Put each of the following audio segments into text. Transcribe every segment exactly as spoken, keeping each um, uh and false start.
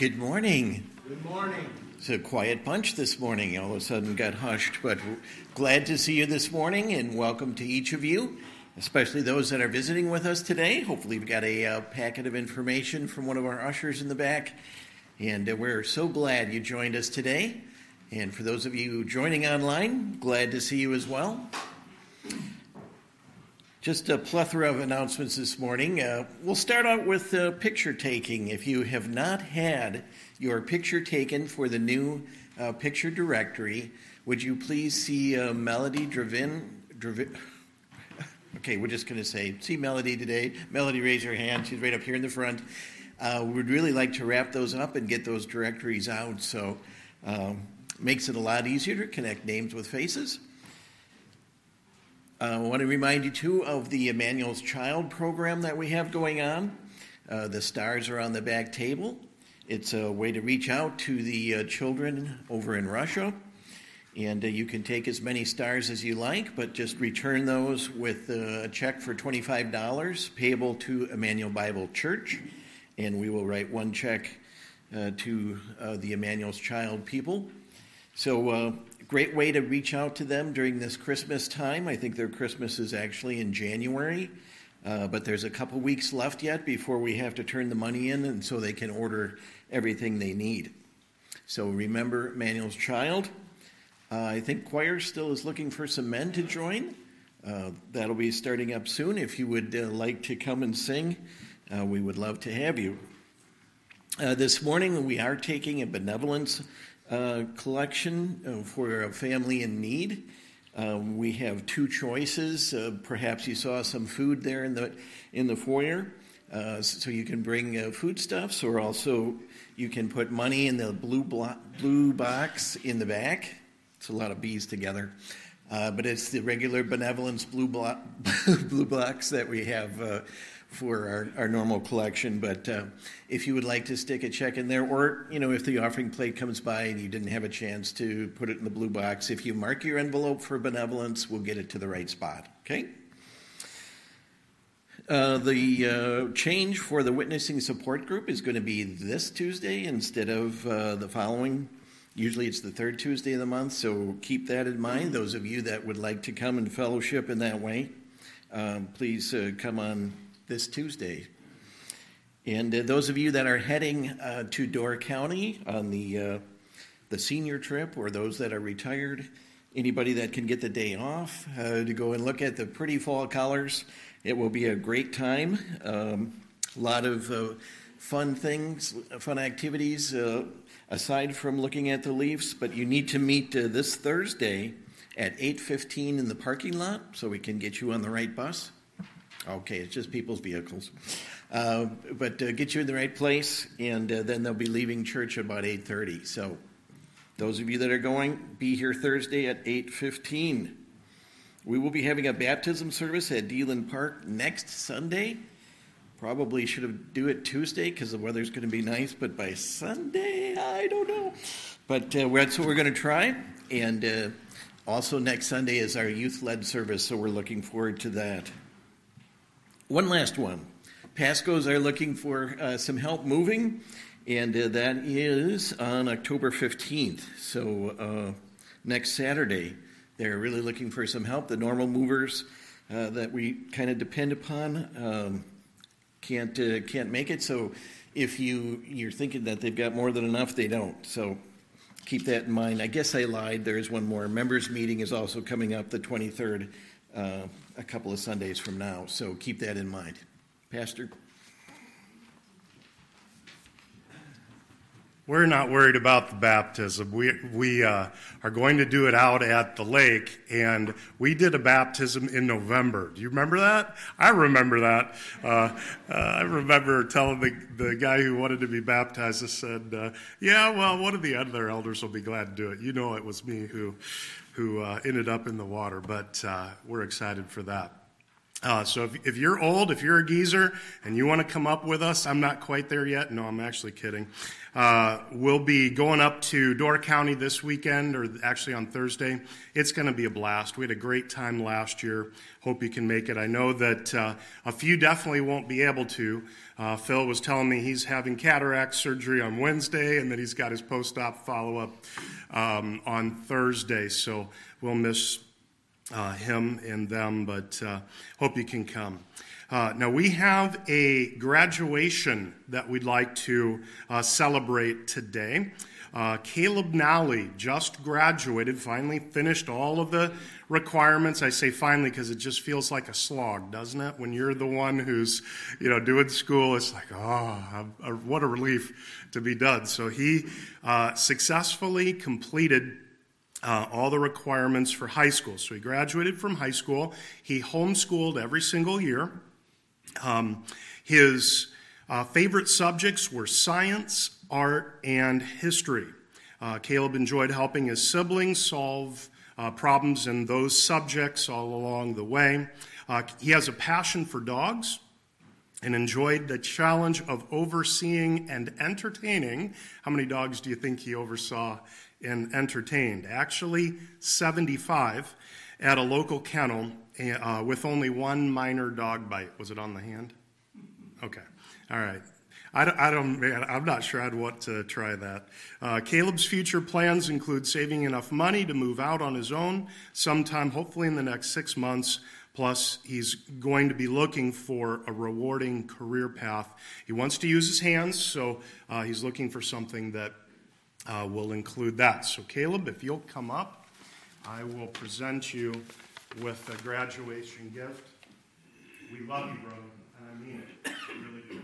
Good morning. Good morning. It's a quiet bunch this morning. All of a sudden got hushed, but glad to see you this morning, and welcome to each of you, especially those that are visiting with us today. Hopefully we've got a uh, packet of information from one of our ushers in the back, and uh, we're so glad you joined us today. And for those of you joining online, glad to see you as well. Just a plethora of announcements this morning. Uh, we'll start out with uh, picture taking. If you have not had your picture taken for the new uh, picture directory, would you please see uh, Melody Dravin? Dravin okay, we're just going to say, see Melody today. Melody, raise your hand. She's right up here in the front. Uh, we'd really like to wrap those up and get those directories out, so um, makes it a lot easier to connect names with faces. Uh, I want to remind you, too, of the Emmanuel's Child program that we have going on. Uh, the stars are on the back table. It's a way to reach out to the uh, children over in Russia. And uh, you can take as many stars as you like, but just return those with uh, a check for twenty-five dollars payable to Emmanuel Bible Church. And we will write one check uh, to uh, the Emmanuel's Child people. So, uh, great way to reach out to them during this Christmas time. I think their Christmas is actually in January, uh, but there's a couple weeks left yet before we have to turn the money in, and so they can order everything they need. So remember Emmanuel's Child. Uh, I think choir still is looking for some men to join. Uh, that'll be starting up soon. If you would uh, like to come and sing, uh, we would love to have you. Uh, this morning we are taking a benevolence Uh, collection uh, for a family in need. Um, we have two choices. Uh, perhaps you saw some food there in the in the foyer, uh, so you can bring uh, foodstuffs, or also you can put money in the blue blo- blue box in the back. It's a lot of B's together, uh, but it's the regular benevolence blue blo- blue box that we have Uh, for our, our normal collection. But uh, if you would like to stick a check in there, or, you know, if the offering plate comes by and you didn't have a chance to put it in the blue box, if you mark your envelope for benevolence, we'll get it to the right spot, okay? Uh, the uh, change for the witnessing support group is going to be this Tuesday instead of uh, the following. Usually it's the third Tuesday of the month, so keep that in mind. Those of you that would like to come and fellowship in that way, um, please uh, come on this Tuesday. And uh, those of you that are heading uh, to Door County on the uh, the senior trip, or those that are retired, anybody that can get the day off uh, to go and look at the pretty fall colors, it will be a great time. Um, a lot of uh, fun things, fun activities, uh, aside from looking at the leaves, but you need to meet uh, this Thursday at eight fifteen in the parking lot so we can get you on the right bus. Okay, it's just people's vehicles. Uh, but uh, get you in the right place, and uh, then they'll be leaving church about eight thirty. So those of you that are going, be here Thursday at eight fifteen. We will be having a baptism service at Deland Park next Sunday. Probably should have do it Tuesday because the weather's going to be nice, but by Sunday, I don't know. But uh, that's what we're going to try. And uh, also next Sunday is our youth-led service, so we're looking forward to that. One last one. Pascos are looking for uh, some help moving, and uh, that is on October fifteenth. So uh, next Saturday, they're really looking for some help. The normal movers uh, that we kind of depend upon um, can't uh, can't make it. So if you, you're thinking that they've got more than enough, they don't. So keep that in mind. I guess I lied. There is one more. Members meeting is also coming up the twenty-third. Uh, a couple of Sundays from now, so keep that in mind. Pastor? We're not worried about the baptism. We we uh, are going to do it out at the lake, and we did a baptism in November. Do you remember that? I remember that. Uh, uh, I remember telling the, the guy who wanted to be baptized, I said, uh, yeah, well, one of the other elders will be glad to do it. You know it was me who who uh, ended up in the water, but uh, we're excited for that. Uh, so if, if you're old, if you're a geezer, and you want to come up with us, I'm not quite there yet. No, I'm actually kidding. Uh, we'll be going up to Door County this weekend, or actually on Thursday. It's going to be a blast. We had a great time last year. Hope you can make it. I know that uh, a few definitely won't be able to. Uh, Phil was telling me he's having cataract surgery on Wednesday, and that he's got his post-op follow-up um, on Thursday. So we'll miss Uh, him and them, but uh, hope you can come. Uh, now, we have a graduation that we'd like to uh, celebrate today. Uh, Caleb Nally just graduated, finally finished all of the requirements. I say finally because it just feels like a slog, doesn't it? When you're the one who's, you know, doing school, it's like, oh, what a relief to be done. So he uh, successfully completed Uh, all the requirements for high school. So he graduated from high school. He homeschooled every single year. Um, his uh, favorite subjects were science, art, and history. Uh, Caleb enjoyed helping his siblings solve uh, problems in those subjects all along the way. Uh, he has a passion for dogs and enjoyed the challenge of overseeing and entertaining. How many dogs do you think he oversaw and entertained? Actually, seventy-five at a local kennel uh, with only one minor dog bite. Was it on the hand? Okay. All right. I don't, I don't man, I'm not sure I'd want to try that. Uh, Caleb's future plans include saving enough money to move out on his own sometime, hopefully in the next six months. Plus, he's going to be looking for a rewarding career path. He wants to use his hands, so uh, he's looking for something that Uh, we'll include that. So Caleb, if you'll come up, I will present you with a graduation gift. We love you, brother, and I mean it. We really do.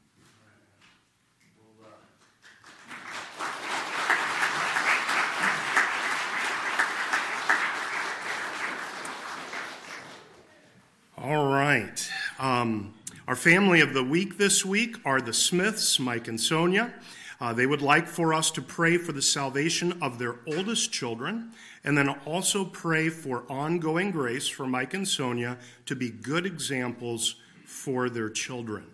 We'll, uh... All right. Um, our family of the week this week are the Smiths, Mike and Sonia. Uh, they would like for us to pray for the salvation of their oldest children, and then also pray for ongoing grace for Mike and Sonia to be good examples for their children.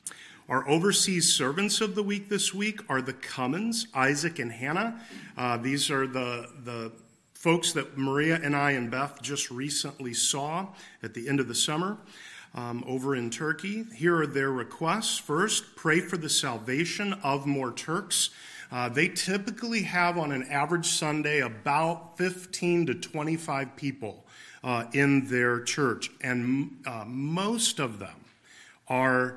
Our overseas servants of the week this week are the Cummins, Isaac and Hannah. Uh, these are the, the folks that Maria and I and Beth just recently saw at the end of the summer. Um, over in Turkey. Here are their requests. First, pray for the salvation of more Turks. Uh, they typically have on an average Sunday about fifteen to twenty-five people uh, in their church, and uh, most of them are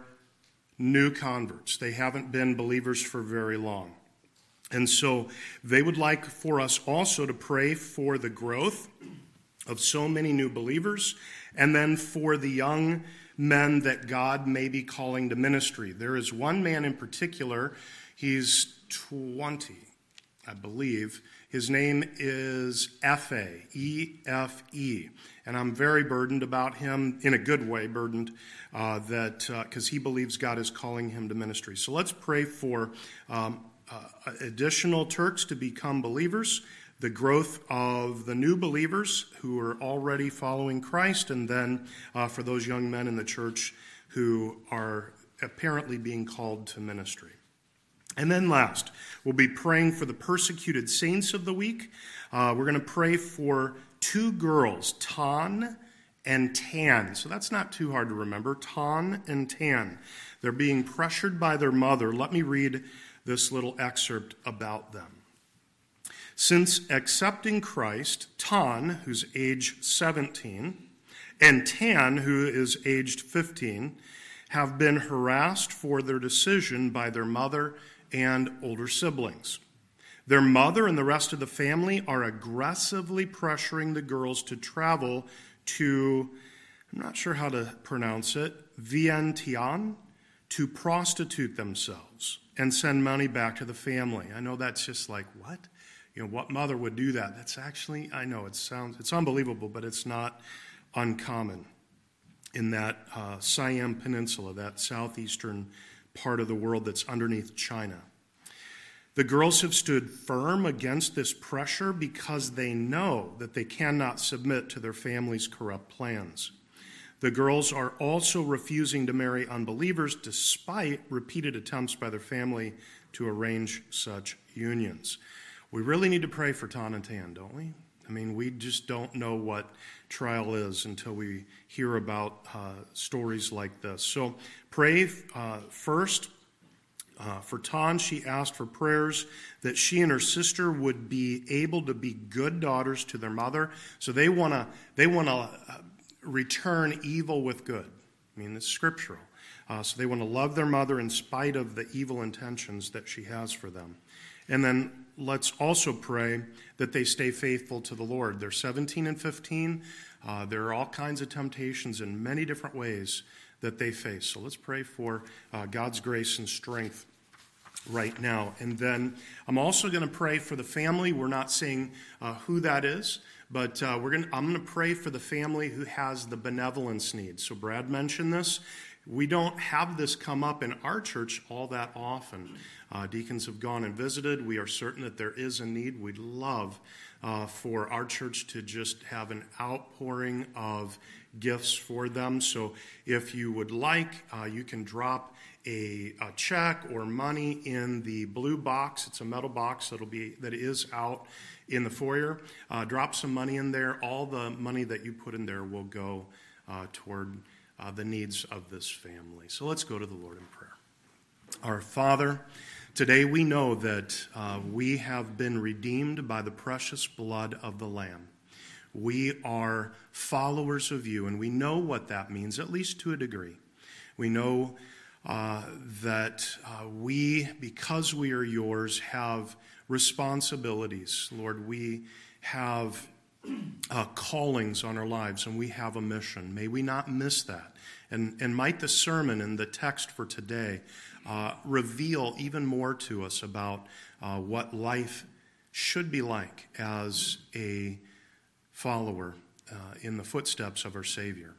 new converts. They haven't been believers for very long. And so they would like for us also to pray for the growth of so many new believers, and then for the young men that God may be calling to ministry. There is one man in particular, he's twenty, I believe. His name is F A, E F E, and I'm very burdened about him, in a good way burdened, uh, that because uh, he believes God is calling him to ministry. So let's pray for um, uh, additional Turks to become believers, the growth of the new believers who are already following Christ, and then uh, for those young men in the church who are apparently being called to ministry. And then last, we'll be praying for the persecuted saints of the week. Uh, we're going to pray for two girls, Tan and Tan. So that's not too hard to remember, Tan and Tan. They're being pressured by their mother. Let me read this little excerpt about them. Since accepting Christ, Tan, who's age seventeen, and Tan, who is aged fifteen, have been harassed for their decision by their mother and older siblings. Their mother and the rest of the family are aggressively pressuring the girls to travel to, I'm not sure how to pronounce it, Vientiane, to prostitute themselves and send money back to the family. I know that's just like, what? You know, what mother would do that? That's actually, I know it sounds, it's unbelievable, but it's not uncommon in that uh, Siam Peninsula, that southeastern part of the world that's underneath China. The girls have stood firm against this pressure because they know that they cannot submit to their family's corrupt plans. The girls are also refusing to marry unbelievers despite repeated attempts by their family to arrange such unions. We really need to pray for Ton and Tan, don't we? I mean, we just don't know what trial is until we hear about uh, stories like this. So pray uh, first uh, for Ton. She asked for prayers that she and her sister would be able to be good daughters to their mother. So they want to they want to uh, return evil with good. I mean, it's scriptural. Uh, so they want to love their mother in spite of the evil intentions that she has for them. And then let's also pray that they stay faithful to the Lord. They're seventeen and fifteen. Uh, there are all kinds of temptations in many different ways that they face. So let's pray for uh, God's grace and strength right now. And then I'm also going to pray for the family. We're not saying uh, who that is, but uh, we're going. I'm going to pray for the family who has the benevolence need. So Brad mentioned this. We don't have this come up in our church all that often. Uh, deacons have gone and visited. We are certain that there is a need. We'd love uh, for our church to just have an outpouring of gifts for them. So if you would like, uh, you can drop a, a check or money in the blue box. It's a metal box that'll be that is out in the foyer. Uh, drop some money in there. All the money that you put in there will go uh, toward Uh, the needs of this family. So let's go to the Lord in prayer. Our Father, today we know that uh, we have been redeemed by the precious blood of the Lamb. We are followers of you, and we know what that means, at least to a degree. We know uh, that uh, we, because we are yours, have responsibilities. Lord, we have Uh, callings on our lives, and we have a mission. May we not miss that. And, and might the sermon and the text for today uh, reveal even more to us about uh, what life should be like as a follower uh, in the footsteps of our Savior.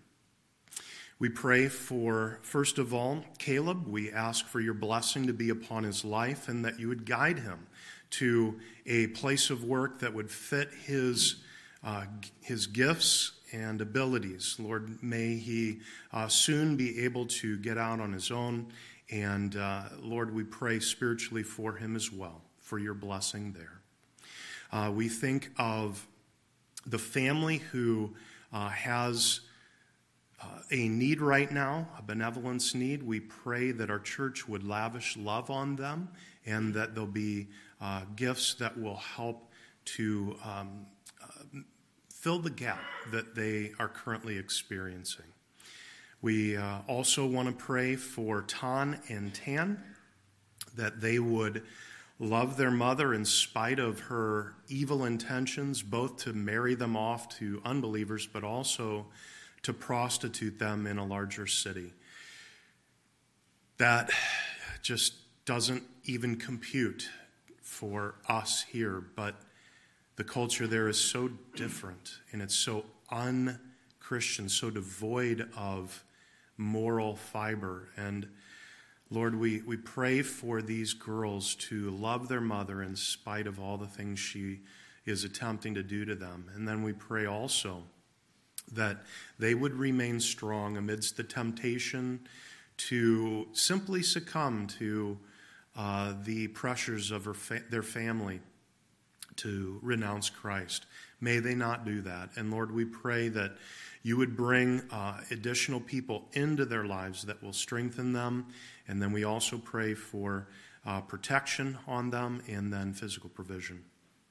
We pray for, first of all, Caleb. We ask for your blessing to be upon his life and that you would guide him to a place of work that would fit his Uh, his gifts and abilities. Lord, may he uh, soon be able to get out on his own. And uh, Lord, we pray spiritually for him as well, for your blessing there. Uh, we think of the family who uh, has uh, a need right now, a benevolence need. We pray that our church would lavish love on them and that there'll be uh, gifts that will help to um, fill the gap that they are currently experiencing. We uh, also want to pray for Ton and Tan, that they would love their mother in spite of her evil intentions, both to marry them off to unbelievers, but also to prostitute them in a larger city. That just doesn't even compute for us here, but the culture there is so different, and it's so un-Christian, so devoid of moral fiber. And Lord, we, we pray for these girls to love their mother in spite of all the things she is attempting to do to them. And then we pray also that they would remain strong amidst the temptation to simply succumb to uh, the pressures of her fa- their family, to renounce Christ. May they not do that. And Lord, we pray that you would bring uh, additional people into their lives that will strengthen them. And then we also pray for uh, protection on them and then physical provision.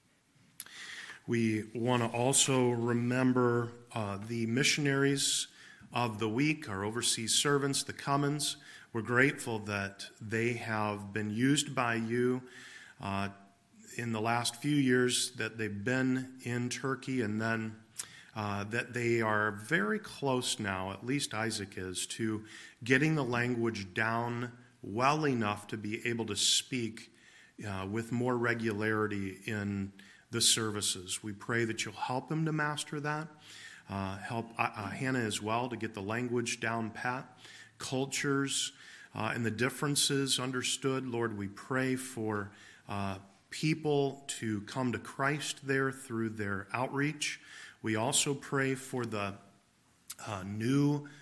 We want to also remember uh, the missionaries of the week, our overseas servants, the Cummins. We're grateful that they have been used by you uh, in the last few years, that they've been in Turkey, and then uh, that they are very close now, at least Isaac is, to getting the language down well enough to be able to speak uh, with more regularity in the services. We pray that you'll help him to master that, uh, help uh, Hannah as well to get the language down pat, cultures uh, and the differences understood. Lord, we pray for uh, people to come to Christ there through their outreach. We also pray for the uh, new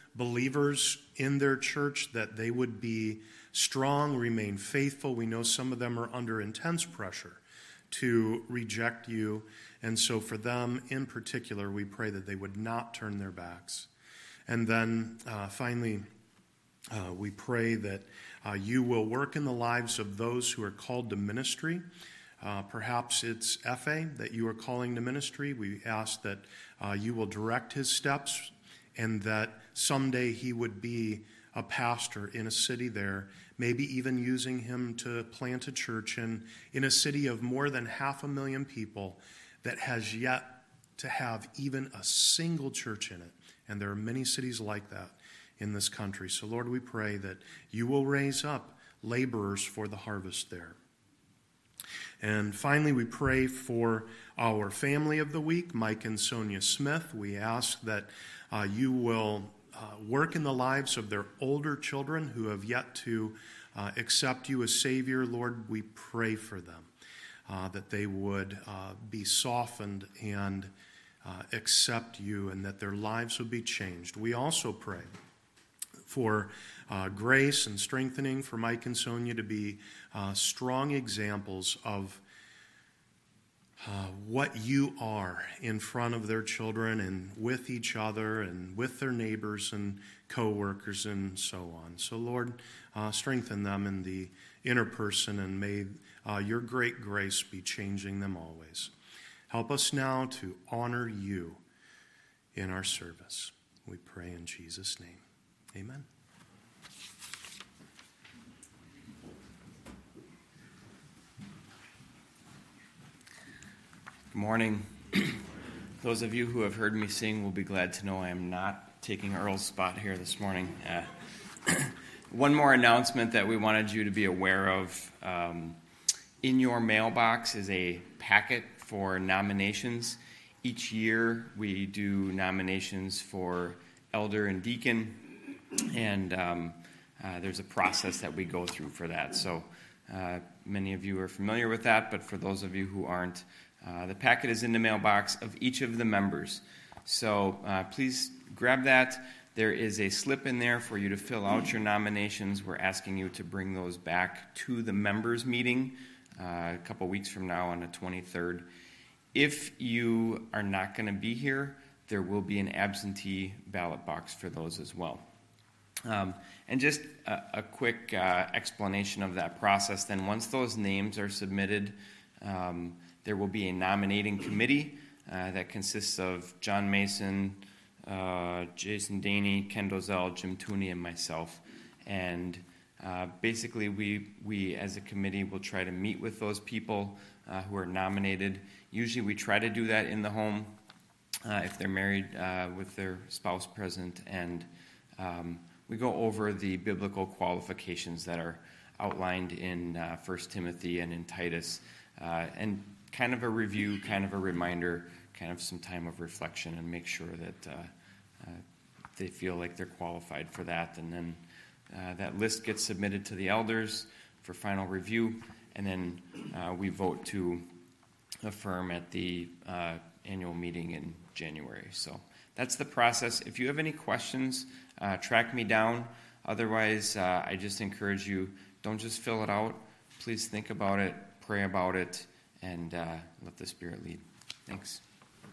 believers in their church, that they would be strong, remain faithful. We know some of them are under intense pressure to reject you. And so for them in particular, we pray that they would not turn their backs. And then uh, finally, uh, we pray that uh, you will work in the lives of those who are called to ministry. Uh, perhaps it's F A that you are calling to ministry. We ask that uh, you will direct his steps and that someday he would be a pastor in a city there, maybe even using him to plant a church in, in a city of more than half a million people that has yet to have even a single church in it. And there are many cities like that in this country. So, Lord, we pray that you will raise up laborers for the harvest there. And finally, we pray for our family of the week, Mike and Sonia Smith. We ask that uh, you will uh, work in the lives of their older children who have yet to uh, accept you as Savior. Lord, we pray for them, uh, that they would uh, be softened and uh, accept you, and that their lives would be changed. We also pray for uh, grace and strengthening for Mike and Sonia to be uh, strong examples of uh, what you are in front of their children and with each other and with their neighbors and co-workers and so on. So, Lord, uh, strengthen them in the inner person, and may uh, your great grace be changing them always. Help us now to honor you in our service. We pray in Jesus' name. Amen. Good morning. Those of you who have heard me sing will be glad to know I am not taking Earl's spot here this morning. Uh, one more announcement that we wanted you to be aware of. Um, in your mailbox is a packet for nominations. Each year we do nominations for elder and deacon, and um, uh, there's a process that we go through for that. So uh, many of you are familiar with that, but for those of you who aren't, uh, the packet is in the mailbox of each of the members. So uh, please grab that. There is a slip in there for you to fill out your nominations. We're asking you to bring those back to the members' meeting uh, a couple weeks from now on the twenty-third. If you are not going to be here, there will be an absentee ballot box for those as well. Um, and just a, a quick uh, explanation of that process. Then once those names are submitted, um, there will be a nominating committee uh, that consists of John Mason, uh, Jason Daney, Ken Dozell, Jim Tooney, and myself. And uh, basically we, we as a committee will try to meet with those people uh, who are nominated. Usually we try to do that in the home uh, if they're married uh, with their spouse present, and um, we go over the biblical qualifications that are outlined in uh, First Timothy and in Titus, uh, and kind of a review, kind of a reminder, kind of some time of reflection, and make sure that uh, uh, they feel like they're qualified for that. And then uh, that list gets submitted to the elders for final review, and then uh, we vote to affirm at the uh, annual meeting in January. So that's the process. If you have any questions, uh, track me down. Otherwise, uh, I just encourage you, don't just fill it out. Please think about it, pray about it, and uh, let the Spirit lead. Thanks.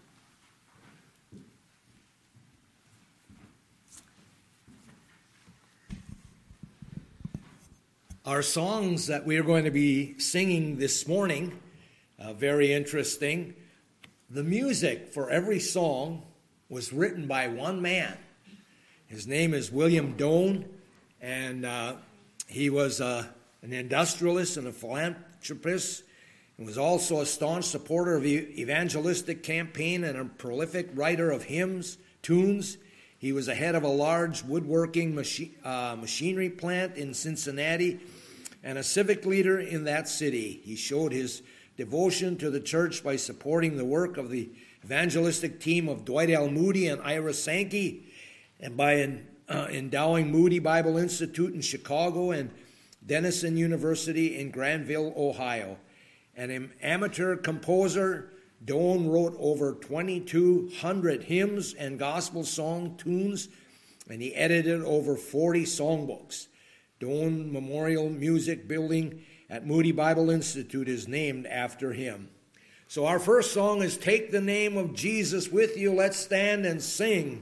Our songs that we are going to be singing this morning, uh, very interesting. The music for every song was written by one man. His name is William Doane, and uh, he was uh, an industrialist and a philanthropist, and was also a staunch supporter of the evangelistic campaign and a prolific writer of hymns, tunes. He was the head of a large woodworking machi- uh, machinery plant in Cincinnati and a civic leader in that city. He showed his devotion to the church by supporting the work of the evangelistic team of Dwight L. Moody and Ira Sankey, and by en- uh, endowing Moody Bible Institute in Chicago and Denison University in Granville, Ohio. An amateur composer, Doane wrote over twenty-two hundred hymns and gospel song tunes and he edited over forty songbooks. Doane Memorial Music Building at Moody Bible Institute is named after him. So our first song is Take the Name of Jesus With You. Let's stand and sing.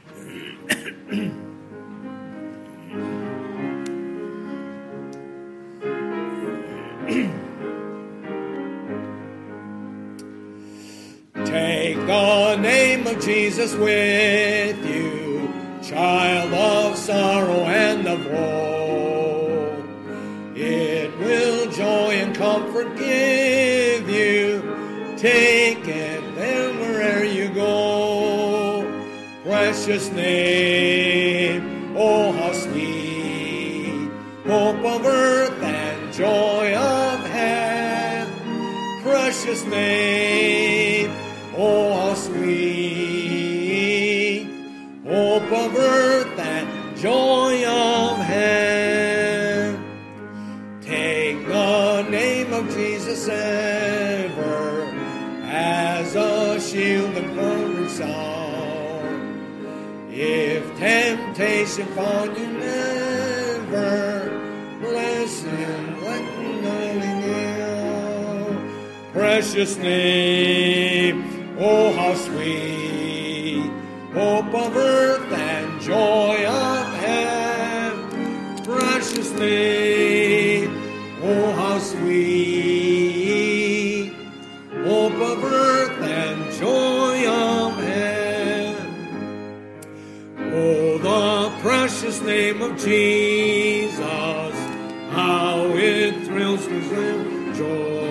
Take the name of Jesus with you, child of sorrow and of woe. It will joy and comfort give you. Take it there wherever you go. Precious name, oh how sweet, hope of earth and joy of heaven. Precious name, oh how sweet, hope of earth and joy of heaven. Take the name of Jesus ever as a shield and firm sound. If temptation found you never, bless him, let him know. Precious name, oh how sweet, hope of earth and joy of heaven. Precious name, oh how sweet, hope of earth and joy of heaven. Oh, the precious name of Jesus, how it thrills with joy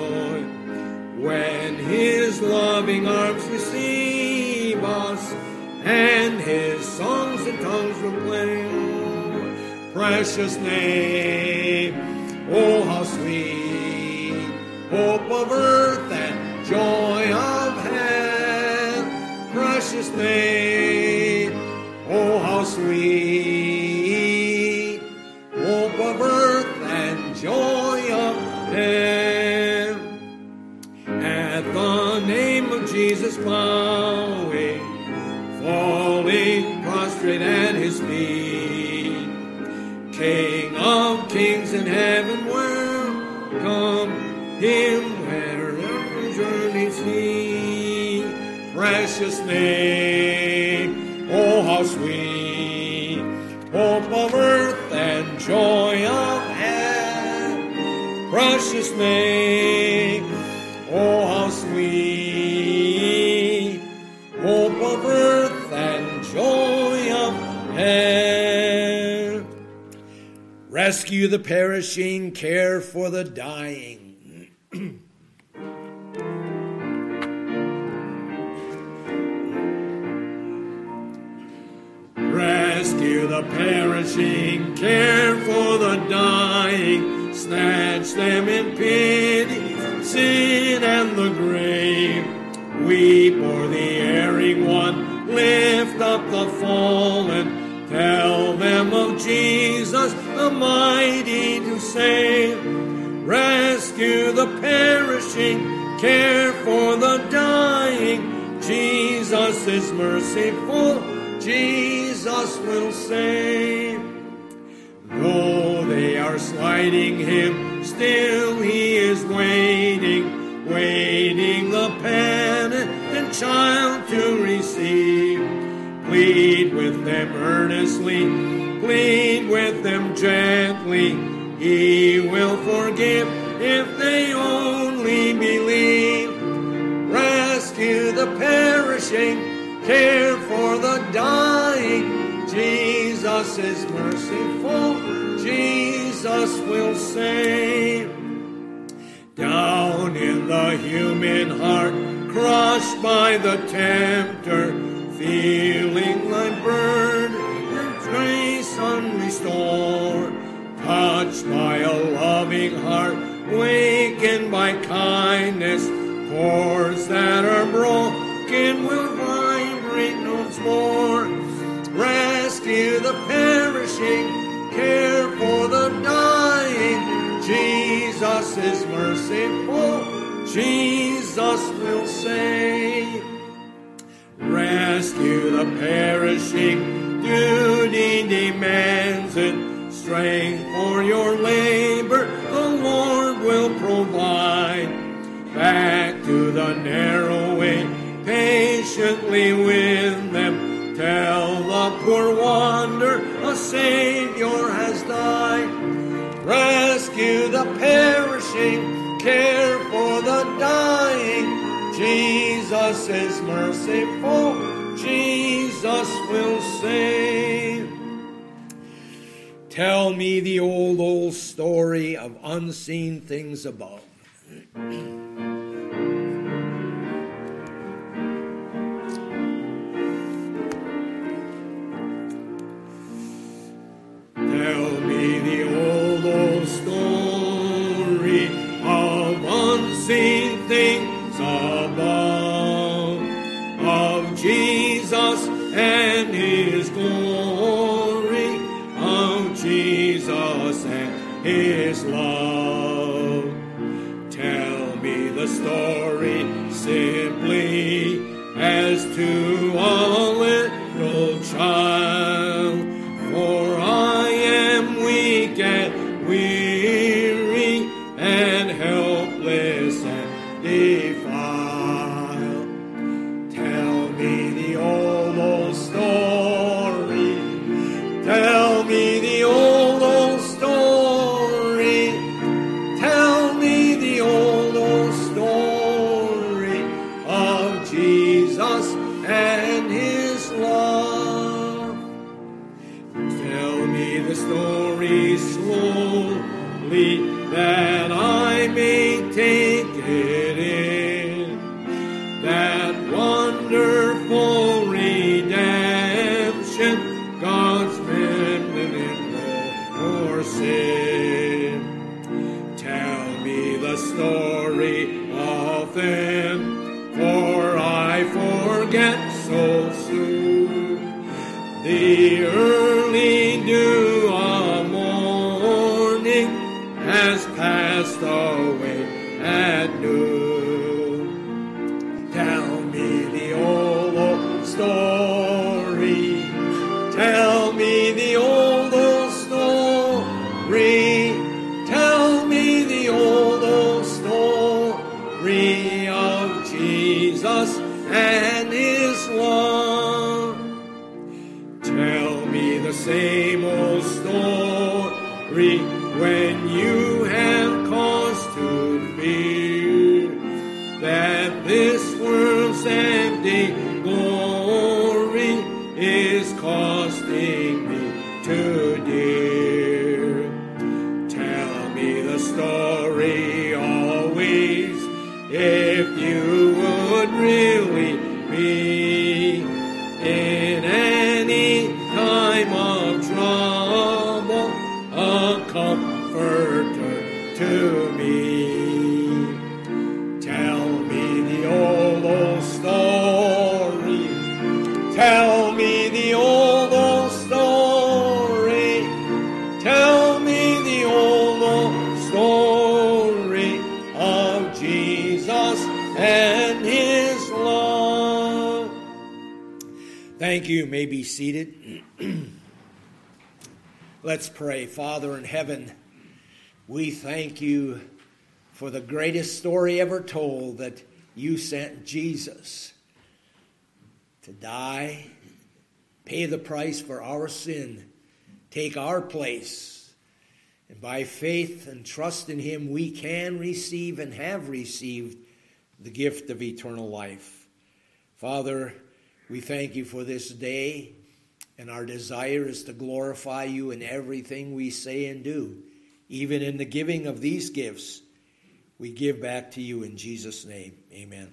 when his loving arms receive us and his songs and tongues will play. Precious name, oh how sweet, hope of earth and joy of heaven. Precious name, oh how sweet, hope of earth and joy of heaven. At the name of Jesus bowing, falling prostrate at his feet, King of kings in heaven, welcome him wherever journeys lead. Precious name, oh how sweet, hope of earth and joy of heaven. Precious name, oh how sweet, hope of earth and joy of heaven. Rescue the perishing, care for the dying. Rescue the perishing, care for the dying, snatch them in pity from sin and the grave. Weep o'er the erring one, lift up the fallen, tell them of Jesus, the mighty to save. Rescue the perishing, care for the dying, Jesus is merciful, Jesus will save. Though they are slighting him, still he is waiting, waiting the penitent child to receive. Plead with them earnestly, plead with them gently. He will forgive if they only believe. Rescue the perishing, care for the dying, Jesus is merciful, Jesus will save. Down in the human heart, crushed by the tempter, feeling like burden and grace unrestored, touched by a loving heart, wakened by kindness, chords that are broken will vibrate once more. Rescue the perishing, care for the dying, Jesus is merciful, Jesus will save. Rescue the perishing, duty demands it. Strength for your labor, the Lord will provide. Back to the narrow way, patiently with them. Tell the poor wanderer, a Savior has died. Rescue the perishing, care for the dying. Jesus is merciful, Jesus will save. Tell me the old, old story of unseen things above. Tell me the old, old story of unseen things above, of Jesus and his glory, of Jesus and his love. Tell me the story simply as to a little child, for I am weak and weary and helpless and defiled. Tell me the old, old story. Tell me the old, old story. Tell me the old, old story of Jesus and his love. Tell me the story slowly, that I may take it in. That wonderful redemption, God's remnant for sin. Tell me the story often, for I forget so soon. The early dew of morning has passed away at noon. Tell me the old, old story. Tell me the old, old story. Tell me the old, old story of Jesus and his love. Tell me the same old story when you have cause to fear that this world's empty glory is costing me too dear. Tell me the story always, if you would really be in any time of trouble, a comforter to me. Tell me the old, old story. Tell me the old, old story. Tell me the old, old story of Jesus and his love. Thank you. You may be seated. Let's pray. Father in heaven, we thank you for the greatest story ever told, that you sent Jesus to die, pay the price for our sin, take our place. And by faith and trust in him, we can receive and have received the gift of eternal life. Father, we thank you for this day, and our desire is to glorify you in everything we say and do. Even in the giving of these gifts, we give back to you in Jesus' name. Amen.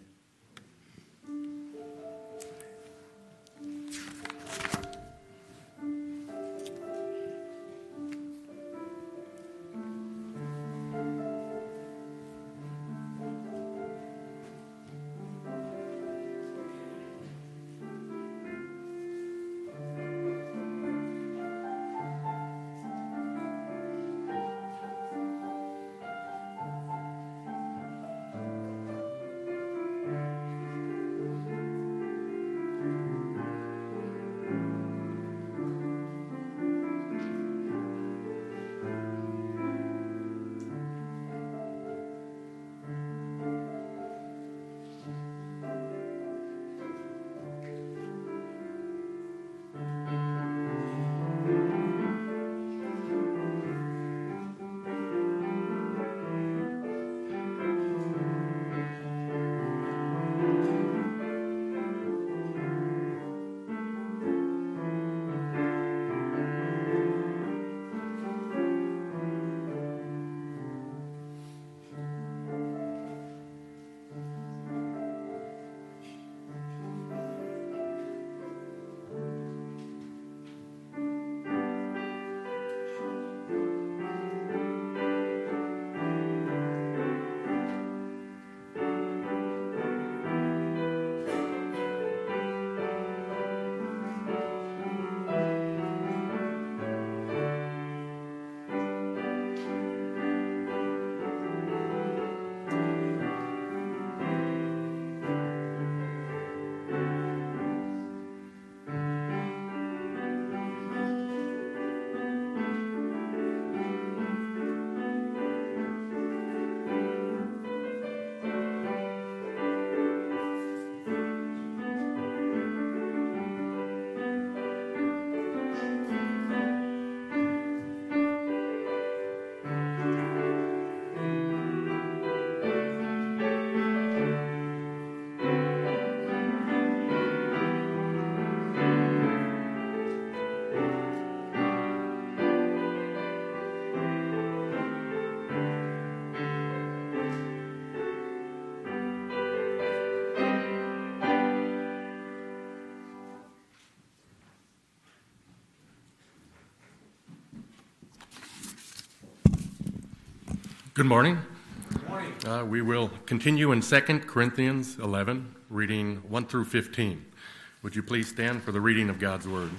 Good morning. Good morning. Uh, we will continue in Second Corinthians eleven, reading one through fifteen. Would you please stand for the reading of God's Word?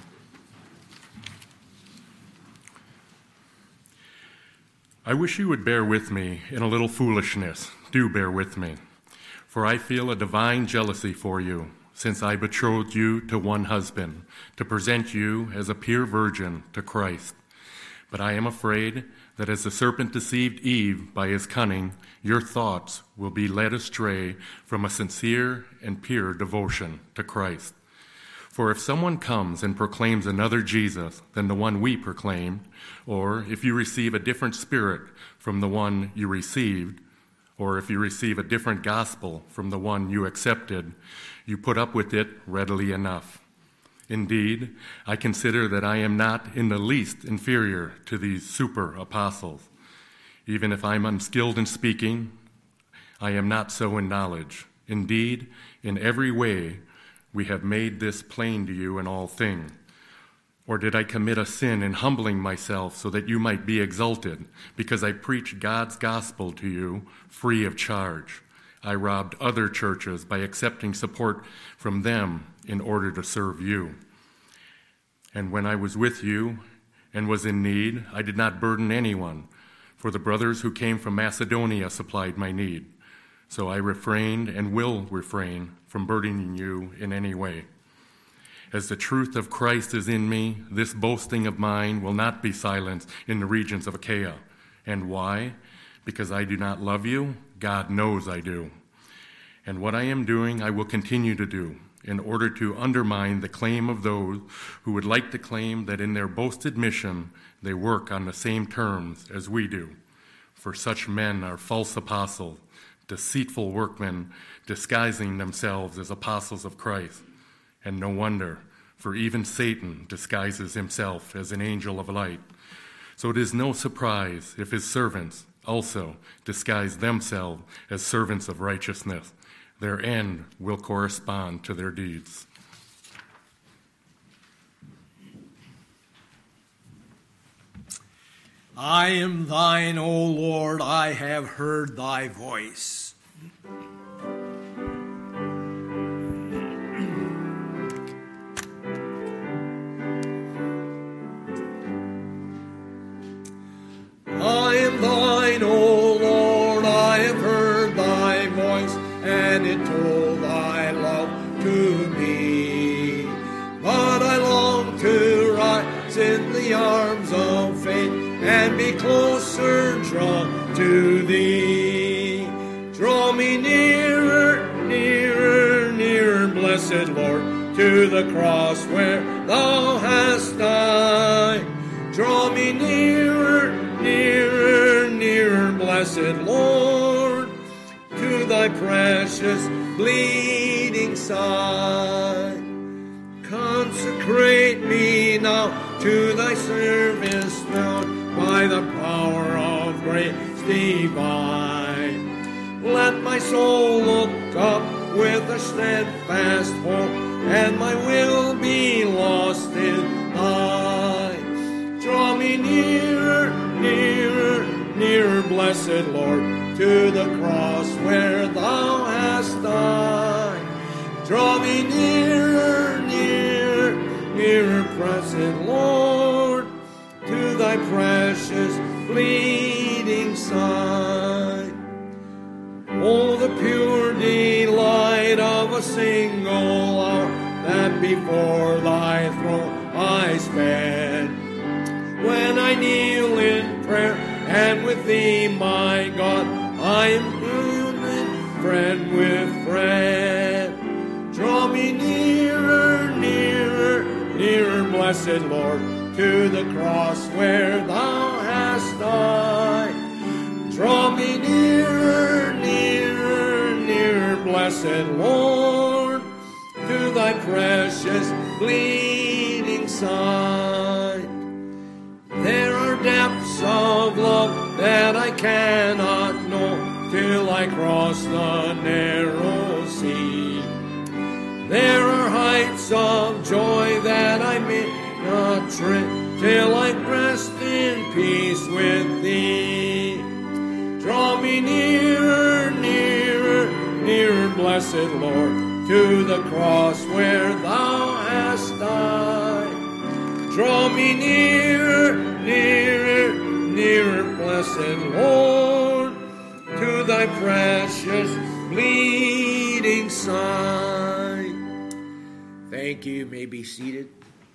I wish you would bear with me in a little foolishness. Do bear with me. For I feel a divine jealousy for you, since I betrothed you to one husband, to present you as a pure virgin to Christ. But I am afraid that as the serpent deceived Eve by his cunning, your thoughts will be led astray from a sincere and pure devotion to Christ. For if someone comes and proclaims another Jesus than the one we proclaimed, or if you receive a different spirit from the one you received, or if you receive a different gospel from the one you accepted, you put up with it readily enough. Indeed, I consider that I am not in the least inferior to these super apostles. Even if I am unskilled in speaking, I am not so in knowledge. Indeed, in every way, we have made this plain to you in all things. Or did I commit a sin in humbling myself so that you might be exalted, because I preached God's gospel to you free of charge? I robbed other churches by accepting support from them in order to serve you. And when I was with you and was in need, I did not burden anyone, for the brothers who came from Macedonia supplied my need. So I refrained and will refrain from burdening you in any way. As the truth of Christ is in me, this boasting of mine will not be silenced in the regions of Achaia. And why? Because I do not love you? God knows I do. And what I am doing, I will continue to do, in order to undermine the claim of those who would like to claim that in their boasted mission they work on the same terms as we do. For such men are false apostles, deceitful workmen, disguising themselves as apostles of Christ. And no wonder, for even Satan disguises himself as an angel of light. So it is no surprise if his servants also disguise themselves as servants of righteousness. Their end will correspond to their deeds. I am thine, O Lord, I have heard thy voice. I am thine, O Lord, I have heard thy voice, and it told thy love to me. But I long to rise in the arms of faith and be closer drawn to thee. Draw me nearer, nearer, nearer, blessed Lord, to the cross where thou hast died. Draw me nearer, nearer, nearer, blessed Lord, to thy precious bleeding side. Consecrate me now to thy service bound by the power of grace divine. Let my soul look up with a steadfast hope, and my will be lost in thine. Draw me nearer, nearer, nearer, blessed Lord, to the cross where thou hast died. Draw me nearer, nearer, nearer, blessed Lord, to thy precious bleeding side. Oh, the pure delight of a single hour that before thy throne I spend, when I kneel in prayer and with thee, my God, I am union friend with friend. Draw me nearer, nearer, nearer, blessed Lord, to the cross where thou hast died. Draw me nearer, nearer, nearer, blessed Lord, to thy precious bleeding side. There are depths of love that I cannot know till I cross the narrow sea. There are heights of joy that I may not tread till I rest in peace with thee. Draw nearer, nearer, nearer, blessed Lord, to the cross where thou hast died. Draw me nearer, nearer, nearer, blessed Lord, to thy precious bleeding side. Thank you. You may be seated.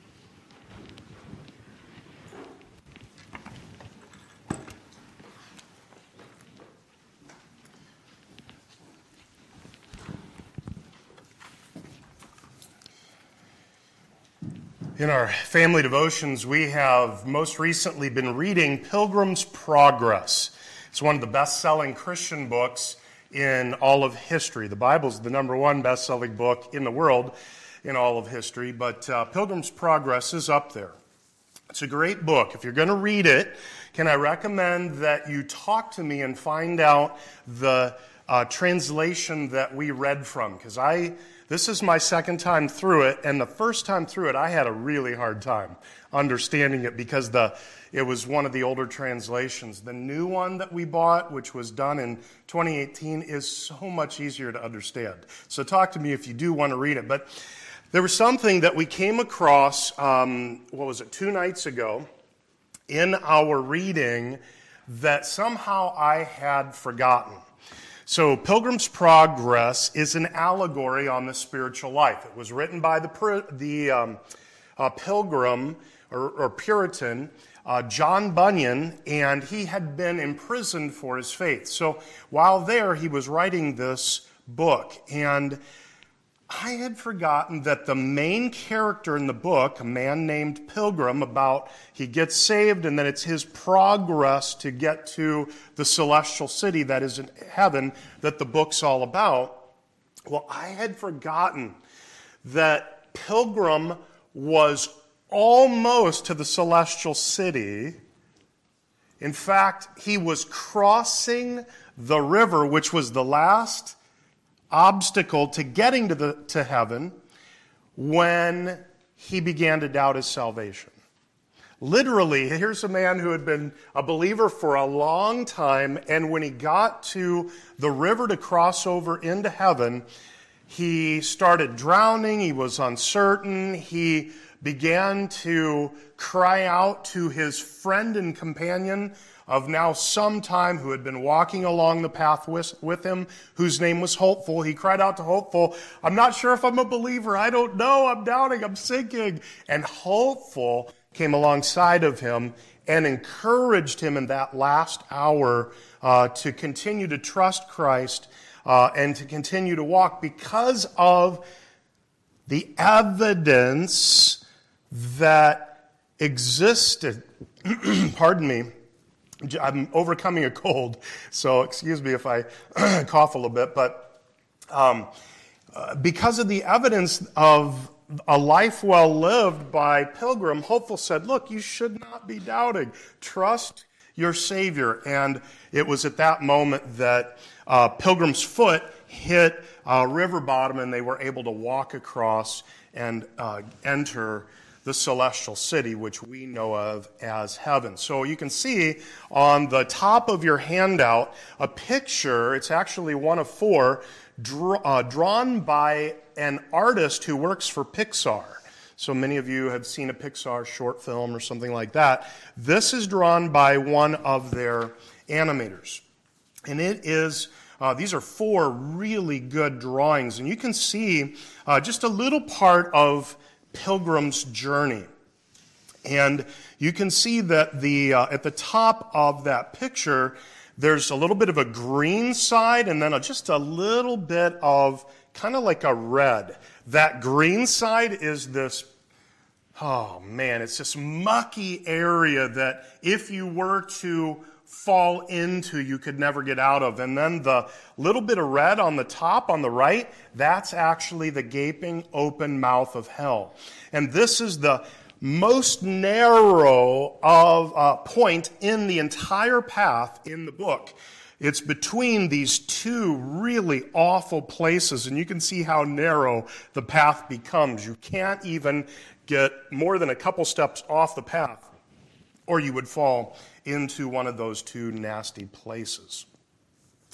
In our family devotions, we have most recently been reading Pilgrim's Progress. It's one of the best-selling Christian books in all of history. The Bible's the number one best-selling book in the world in all of history, but uh, Pilgrim's Progress is up there. It's a great book. If you're going to read it, can I recommend that you talk to me and find out the uh, translation that we read from? Because I... This is my second time through it, and the first time through it, I had a really hard time understanding it because the it was one of the older translations. The new one that we bought, which was done in twenty eighteen, is so much easier to understand. So talk to me if you do want to read it. But there was something that we came across, um, what was it, two nights ago in our reading that somehow I had forgotten. So Pilgrim's Progress is an allegory on the spiritual life. It was written by the, the um, uh, pilgrim or, or Puritan, uh, John Bunyan, and he had been imprisoned for his faith. So while there, he was writing this book, and I had forgotten that the main character in the book, a man named Pilgrim, about he gets saved and then it's his progress to get to the celestial city that is in heaven that the book's all about. Well, I had forgotten that Pilgrim was almost to the celestial city. In fact, he was crossing the river, which was the last obstacle to getting to the to heaven, when he began to doubt his salvation. Literally, here's a man who had been a believer for a long time, and when he got to the river to cross over into heaven, he started drowning, he was uncertain, he began to cry out to his friend and companion of now some time, who had been walking along the path with, with him, whose name was Hopeful. He cried out to Hopeful, I'm not sure if I'm a believer. I don't know. I'm doubting. I'm sinking. And Hopeful came alongside of him and encouraged him in that last hour uh, to continue to trust Christ uh, and to continue to walk because of the evidence that existed. Pardon me. I'm overcoming a cold, so excuse me if I cough a little bit, but um, uh, because of the evidence of a life well lived by Pilgrim, Hopeful said, look, you should not be doubting. Trust your Savior. And it was at that moment that uh, Pilgrim's foot hit a river bottom and they were able to walk across and uh, enter the celestial city, which we know of as heaven. So you can see on the top of your handout a picture. It's actually one of four draw, uh, drawn by an artist who works for Pixar. So many of you have seen a Pixar short film or something like that. This is drawn by one of their animators. And it is, uh, these are four really good drawings. And you can see uh, just a little part of Pilgrim's journey. And you can see that the uh, at the top of that picture, there's a little bit of a green side and then a, just a little bit of kind of like a red. That green side is this, oh man, it's this mucky area that if you were to fall into, you could never get out of. And then the little bit of red on the top, on the right, that's actually the gaping open mouth of hell. And this is the most narrow of uh, point in the entire path in the book. It's between these two really awful places, and you can see how narrow the path becomes. You can't even get more than a couple steps off the path, or you would fall into one of those two nasty places.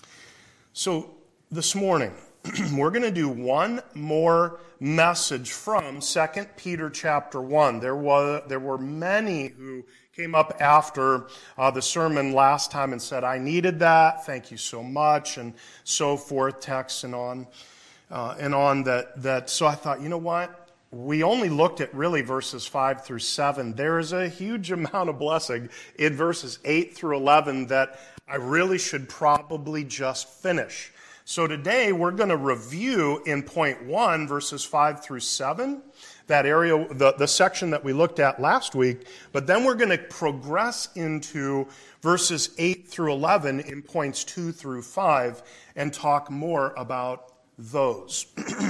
So this morning, we're going to do one more message from Second Peter chapter one. There was, there were many who came up after uh, the sermon last time and said, I needed that, thank you so much, and so forth, texts and on, uh, and on that, that. So I thought, you know what? We only looked at really verses five through seven. There is a huge amount of blessing in verses eight through eleven that I really should probably just finish. So today we're going to review in point one, verses five through seven, that area, the, the section that we looked at last week, but then we're going to progress into verses eight through eleven in points two through five and talk more about those.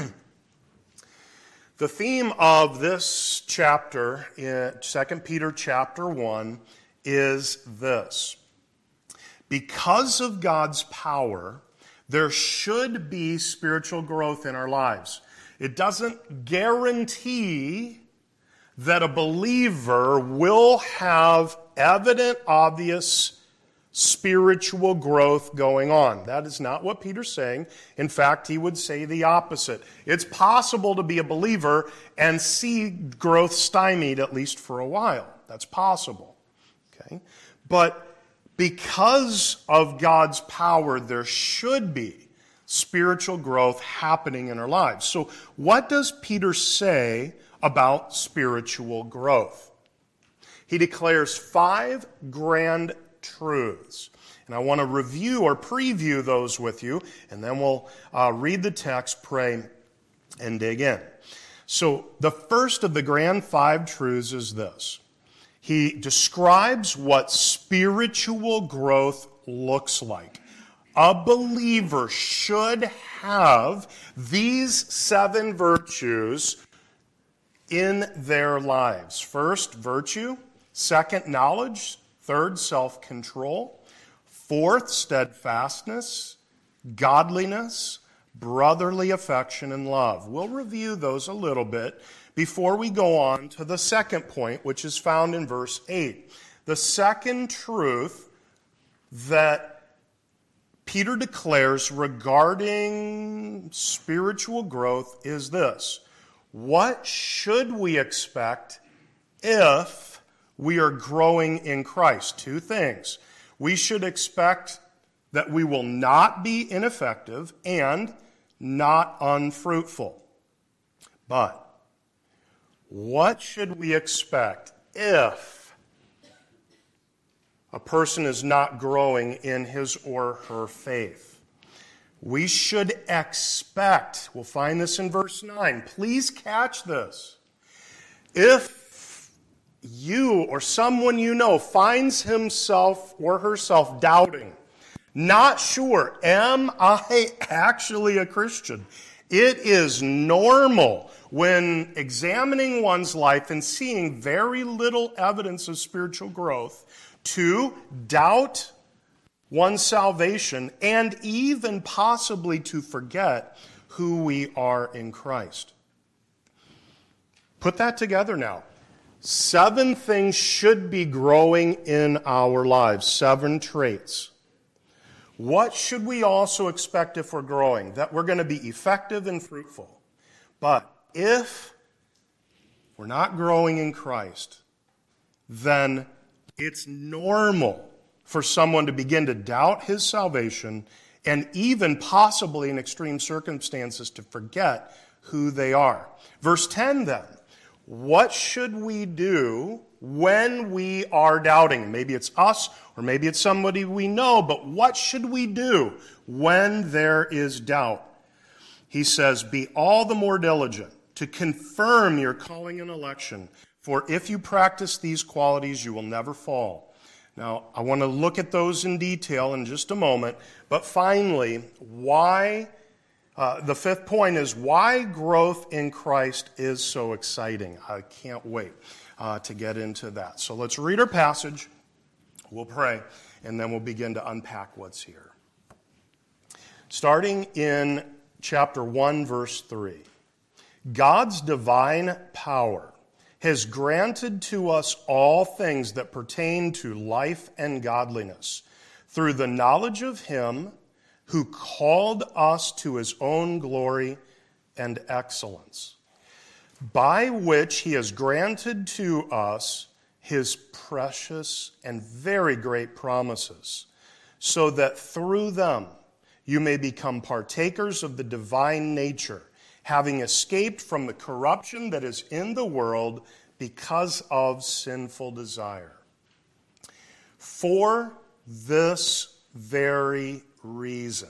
The theme of this chapter, in Second Peter chapter one, is this. Because of God's power, there should be spiritual growth in our lives. It doesn't guarantee that a believer will have evident, obvious spiritual growth going on. That is not what Peter's saying. In fact, he would say the opposite. It's possible to be a believer and see growth stymied, at least for a while. That's possible. Okay? But because of God's power, there should be spiritual growth happening in our lives. So what does Peter say about spiritual growth? He declares five grand truths. And I want to review or preview those with you, and then we'll uh, read the text, pray, and dig in. So the first of the grand five truths is this. He describes what spiritual growth looks like. A believer should have these seven virtues in their lives. First, virtue. Second, knowledge. Third, self-control. Fourth, steadfastness, godliness, brotherly affection, and love. We'll review those a little bit before we go on to the second point, which is found in verse eight. The second truth that Peter declares regarding spiritual growth is this. What should we expect if we are growing in Christ? Two things. We should expect that we will not be ineffective and not unfruitful. But what should we expect if a person is not growing in his or her faith? We should expect, we'll find this in verse nine. Please catch this. If you or someone you know finds himself or herself doubting, not sure, am I actually a Christian? It is normal when examining one's life and seeing very little evidence of spiritual growth to doubt one's salvation and even possibly to forget who we are in Christ. Put that together now. Seven things should be growing in our lives. Seven traits. What should we also expect if we're growing? That we're going to be effective and fruitful. But if we're not growing in Christ, then it's normal for someone to begin to doubt his salvation and even possibly in extreme circumstances to forget who they are. Verse ten then. What should we do when we are doubting? Maybe it's us or maybe it's somebody we know, but what should we do when there is doubt? He says, be all the more diligent to confirm your calling and election, for if you practice these qualities, you will never fall. Now, I want to look at those in detail in just a moment, but finally, why Uh, the fifth point is why growth in Christ is so exciting. I can't wait uh, to get into that. So let's read our passage, we'll pray, and then we'll begin to unpack what's here. Starting in chapter one, verse three. God's divine power has granted to us all things that pertain to life and godliness through the knowledge of Him who called us to his own glory and excellence, by which he has granted to us his precious and very great promises, so that through them you may become partakers of the divine nature, having escaped from the corruption that is in the world because of sinful desire. For this very reason,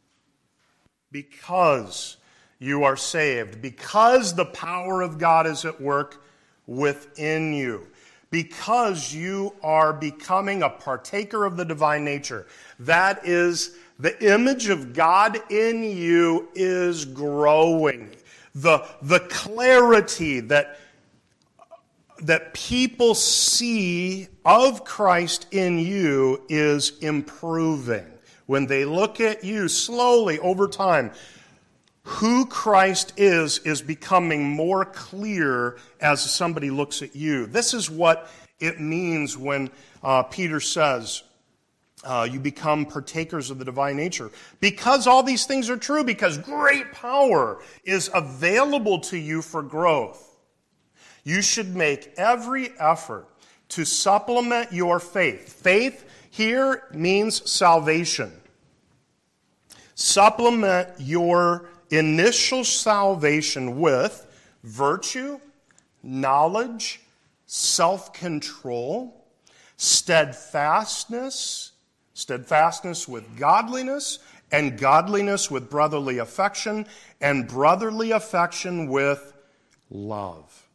because you are saved, because the power of God is at work within you, because you are becoming a partaker of the divine nature, that is, the image of God in you is growing. The, the clarity that, that people see of Christ in you is improving. When they look at you slowly over time, who Christ is is becoming more clear as somebody looks at you. This is what it means when uh, Peter says, uh, you become partakers of the divine nature. Because all these things are true, because great power is available to you for growth, you should make every effort to supplement your faith. Faith here means salvation. Supplement your initial salvation with virtue, knowledge, self-control, steadfastness, steadfastness with godliness, and godliness with brotherly affection, and brotherly affection with love.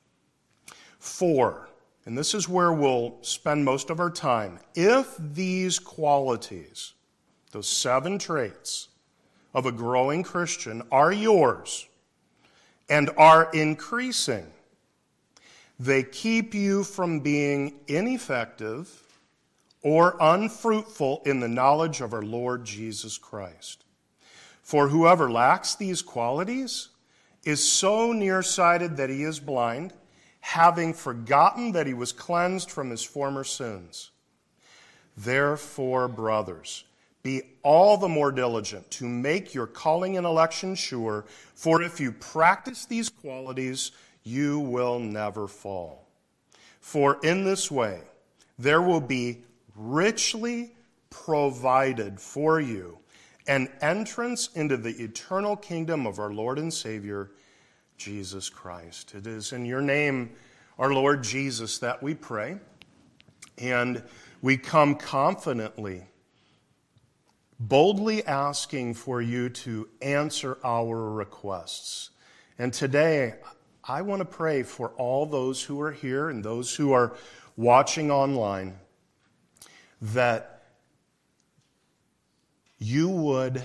Four, and this is where we'll spend most of our time, if these qualities, those seven traits of a growing Christian, are yours and are increasing, they keep you from being ineffective or unfruitful in the knowledge of our Lord Jesus Christ. For whoever lacks these qualities is so nearsighted that he is blind, having forgotten that he was cleansed from his former sins. Therefore, brothers, be all the more diligent to make your calling and election sure, for if you practice these qualities, you will never fall. For in this way, there will be richly provided for you an entrance into the eternal kingdom of our Lord and Savior, Jesus Christ. It is in your name, our Lord Jesus, that we pray, and we come confidently, boldly asking for you to answer our requests. And today, I want to pray for all those who are here and those who are watching online, that you would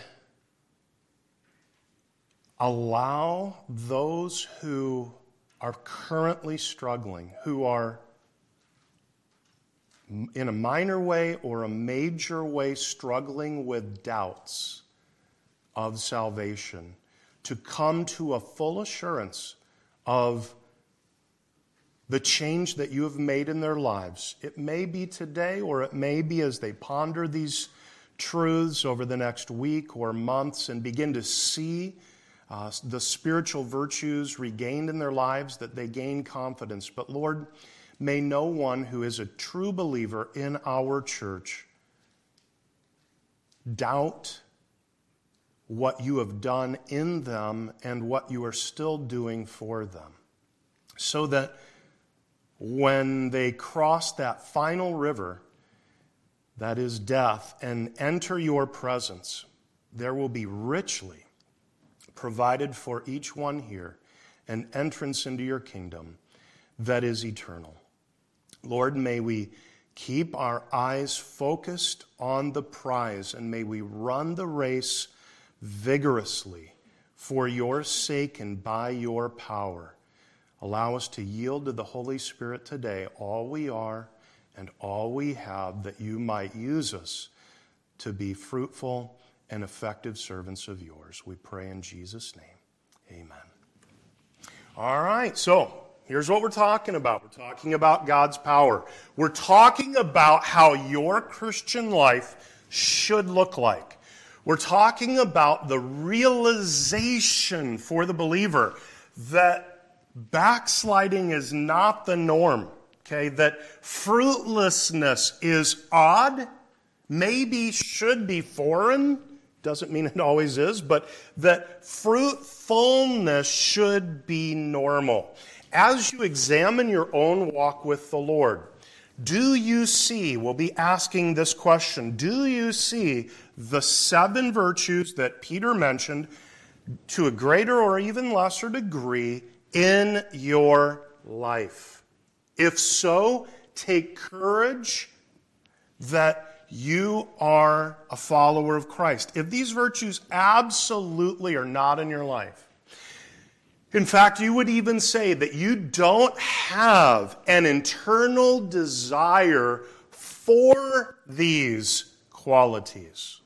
allow those who are currently struggling, who are in a minor way or a major way struggling with doubts of salvation, to come to a full assurance of the change that you have made in their lives. It may be today, or it may be as they ponder these truths over the next week or months and begin to see uh, the spiritual virtues regained in their lives, that they gain confidence. But Lord, may no one who is a true believer in our church doubt what you have done in them and what you are still doing for them, so that when they cross that final river, that is death, and enter your presence, there will be richly provided for each one here an entrance into your kingdom that is eternal. Lord, may we keep our eyes focused on the prize, and may we run the race vigorously for your sake and by your power. Allow us to yield to the Holy Spirit today all we are and all we have, that you might use us to be fruitful and effective servants of yours. We pray in Jesus' name. Amen. All right, so here's what we're talking about. We're talking about God's power. We're talking about how your Christian life should look like. We're talking about the realization for the believer that backsliding is not the norm, okay? That fruitlessness is odd, maybe should be foreign, doesn't mean it always is, but that fruitfulness should be normal. As you examine your own walk with the Lord, do you see, we'll be asking this question, do you see the seven virtues that Peter mentioned to a greater or even lesser degree in your life? If so, take courage that you are a follower of Christ. If these virtues absolutely are not in your life, in fact, you would even say that you don't have an internal desire for these qualities,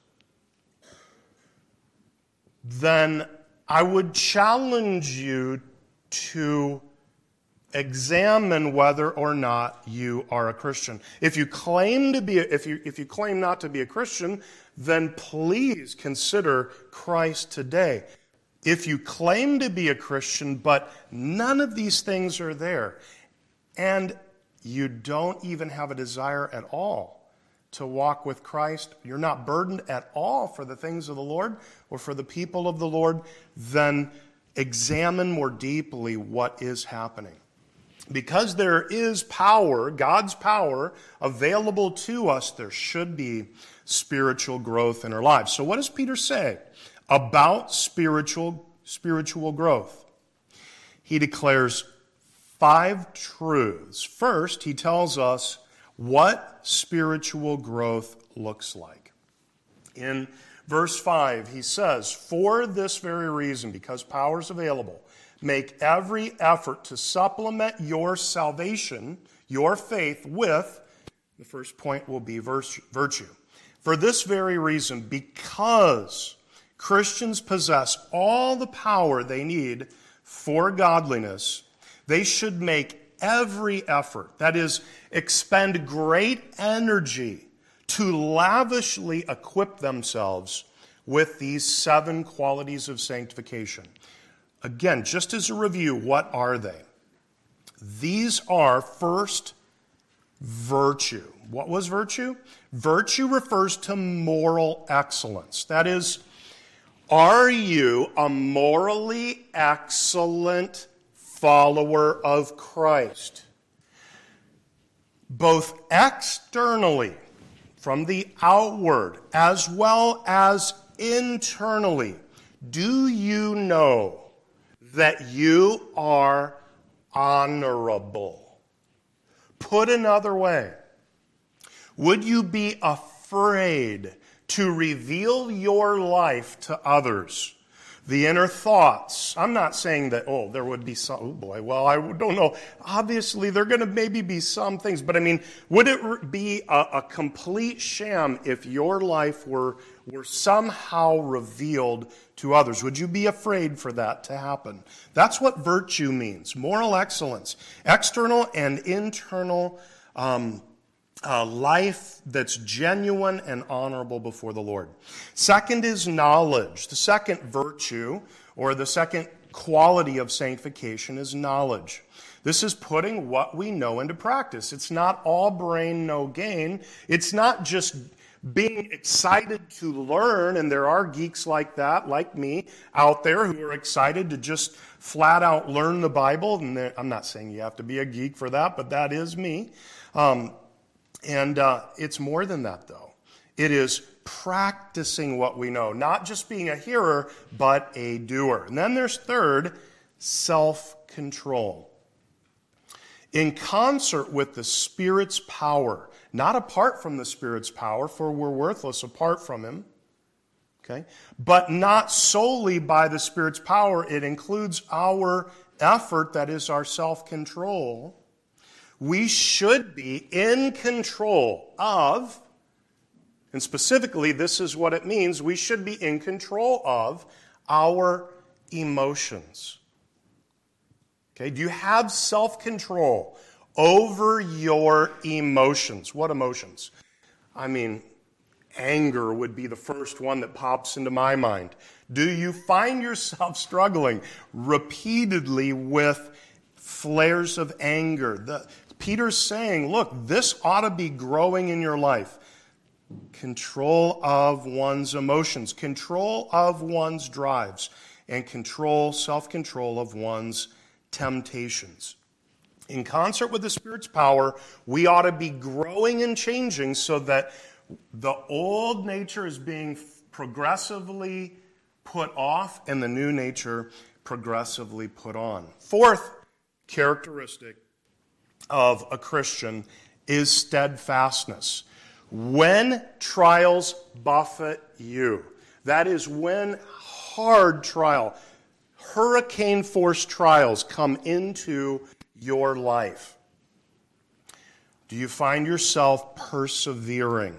then I would challenge you to examine whether or not you are a Christian. If you claim to be, a, if you if you claim not to be a Christian, then please consider Christ today. If you claim to be a Christian, but none of these things are there, and you don't even have a desire at all to walk with Christ, you're not burdened at all for the things of the Lord or for the people of the Lord, then examine more deeply what is happening. Because there is power, God's power, available to us, there should be spiritual growth in our lives. So what does Peter say about spiritual, spiritual growth? He declares five truths. First, he tells us what spiritual growth looks like. In verse five, he says, "For this very reason, because power is available, make every effort to supplement your salvation, your faith, with," the first point will be virtue. "For this very reason, because Christians possess all the power they need for godliness, they should make every effort, that is, expend great energy to lavishly equip themselves with these seven qualities of sanctification." Again, just as a review, what are they? These are, first, virtue. What was virtue? Virtue refers to moral excellence. That is, are you a morally excellent follower of Christ? Both externally, from the outward, as well as internally. Do you know that you are honorable? Put another way, would you be afraid to reveal your life to others? The inner thoughts. I'm not saying that, oh, there would be some, oh boy, well, I don't know. Obviously, there are going to maybe be some things, but I mean, would it be a, a complete sham if your life were, were somehow revealed to others? Would you be afraid for that to happen? That's what virtue means. Moral excellence. External and internal um A life that's genuine and honorable before the Lord. Second is knowledge. The second virtue, or the second quality of sanctification, is knowledge. This is putting what we know into practice. It's not all brain, no gain. It's not just being excited to learn, and there are geeks like that, like me, out there who are excited to just flat out learn the Bible. And I'm not saying you have to be a geek for that, but that is me. Um, And uh, it's more than that, though. It is practicing what we know, not just being a hearer, but a doer. And then there's third, self-control. In concert with the Spirit's power, not apart from the Spirit's power, for we're worthless apart from Him, okay? But not solely by the Spirit's power, it includes our effort, that is our self-control. We should be in control of, and specifically this is what it means, we should be in control of our emotions. Okay, do you have self-control over your emotions? What emotions? I mean, Anger would be the first one that pops into my mind. Do you find yourself struggling repeatedly with flares of anger? The, Peter's saying, look, this ought to be growing in your life. Control of one's emotions, control of one's drives, and control, self-control of one's temptations. In concert with the Spirit's power, we ought to be growing and changing so that the old nature is being progressively put off and the new nature progressively put on. Fourth characteristic of a Christian is steadfastness. When trials buffet you, that is when hard trial, hurricane-force trials come into your life, do you find yourself persevering?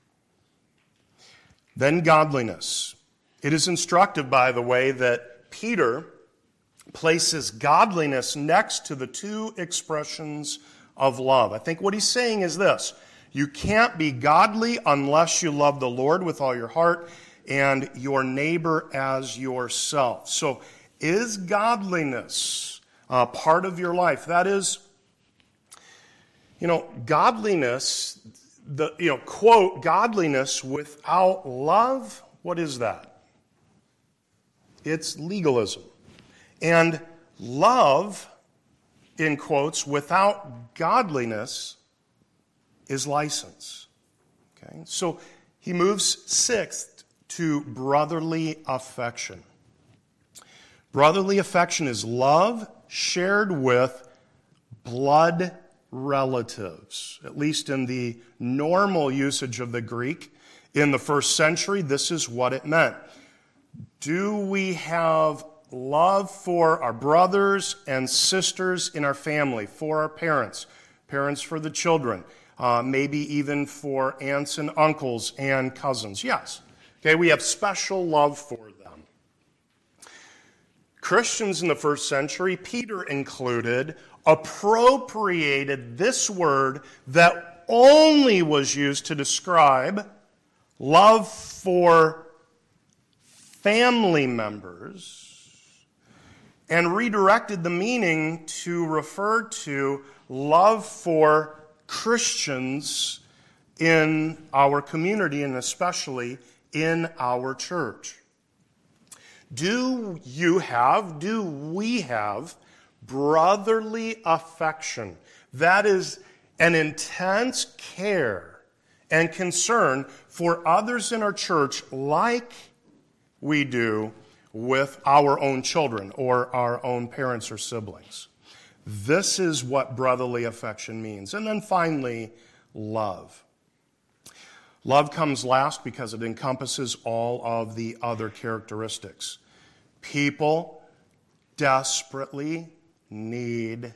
Then godliness. It is instructive, by the way, that Peter places godliness next to the two expressions of love. I think what he's saying is this: you can't be godly unless you love the Lord with all your heart and your neighbor as yourself. So is godliness uh, part of your life? That is, you know, godliness, the you know, quote, godliness without love, what is that? It's legalism. And love, in quotes, without godliness is license. Okay? So he moves sixth to brotherly affection. Brotherly affection is love shared with blood relatives, at least in the normal usage of the Greek. In the first century, this is what it meant. Do we have love for our brothers and sisters in our family, for our parents, parents for the children, uh, maybe even for aunts and uncles and cousins? Yes. Okay, we have special love for them. Christians in the first century, Peter included, appropriated this word that only was used to describe love for family members and redirected the meaning to refer to love for Christians in our community and especially in our church. Do you have, do we have brotherly affection? That is an intense care and concern for others in our church like we do with our own children or our own parents or siblings. This is what brotherly affection means. And then finally, love. Love comes last because it encompasses all of the other characteristics. People desperately need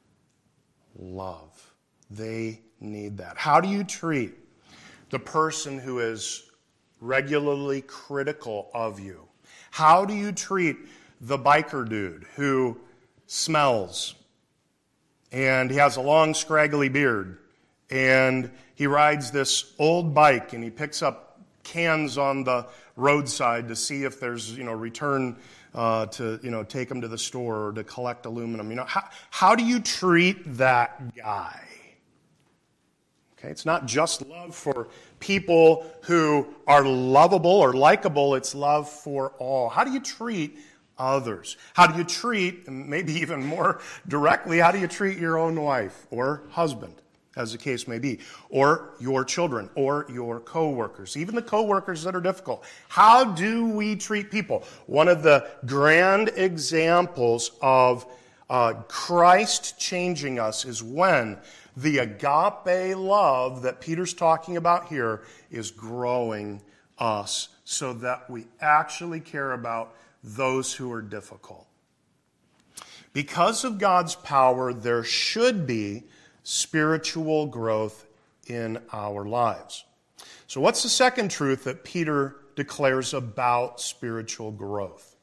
love. They need that. How do you treat the person who is regularly critical of you? How do you treat the biker dude who smells and he has a long scraggly beard and he rides this old bike and he picks up cans on the roadside to see if there's, you know, return uh, to, you know, take them to the store or to collect aluminum? You know, how, how do you treat that guy? Okay, it's not just love for people who are lovable or likable, it's love for all. How do you treat others? How do you treat, and maybe even more directly, how do you treat your own wife or husband, as the case may be, or your children, or your co-workers, even the co-workers that are difficult? How do we treat people? One of the grand examples of uh, Christ changing us is when the agape love that Peter's talking about here is growing us so that we actually care about those who are difficult. Because of God's power, there should be spiritual growth in our lives. So what's the second truth that Peter declares about spiritual growth?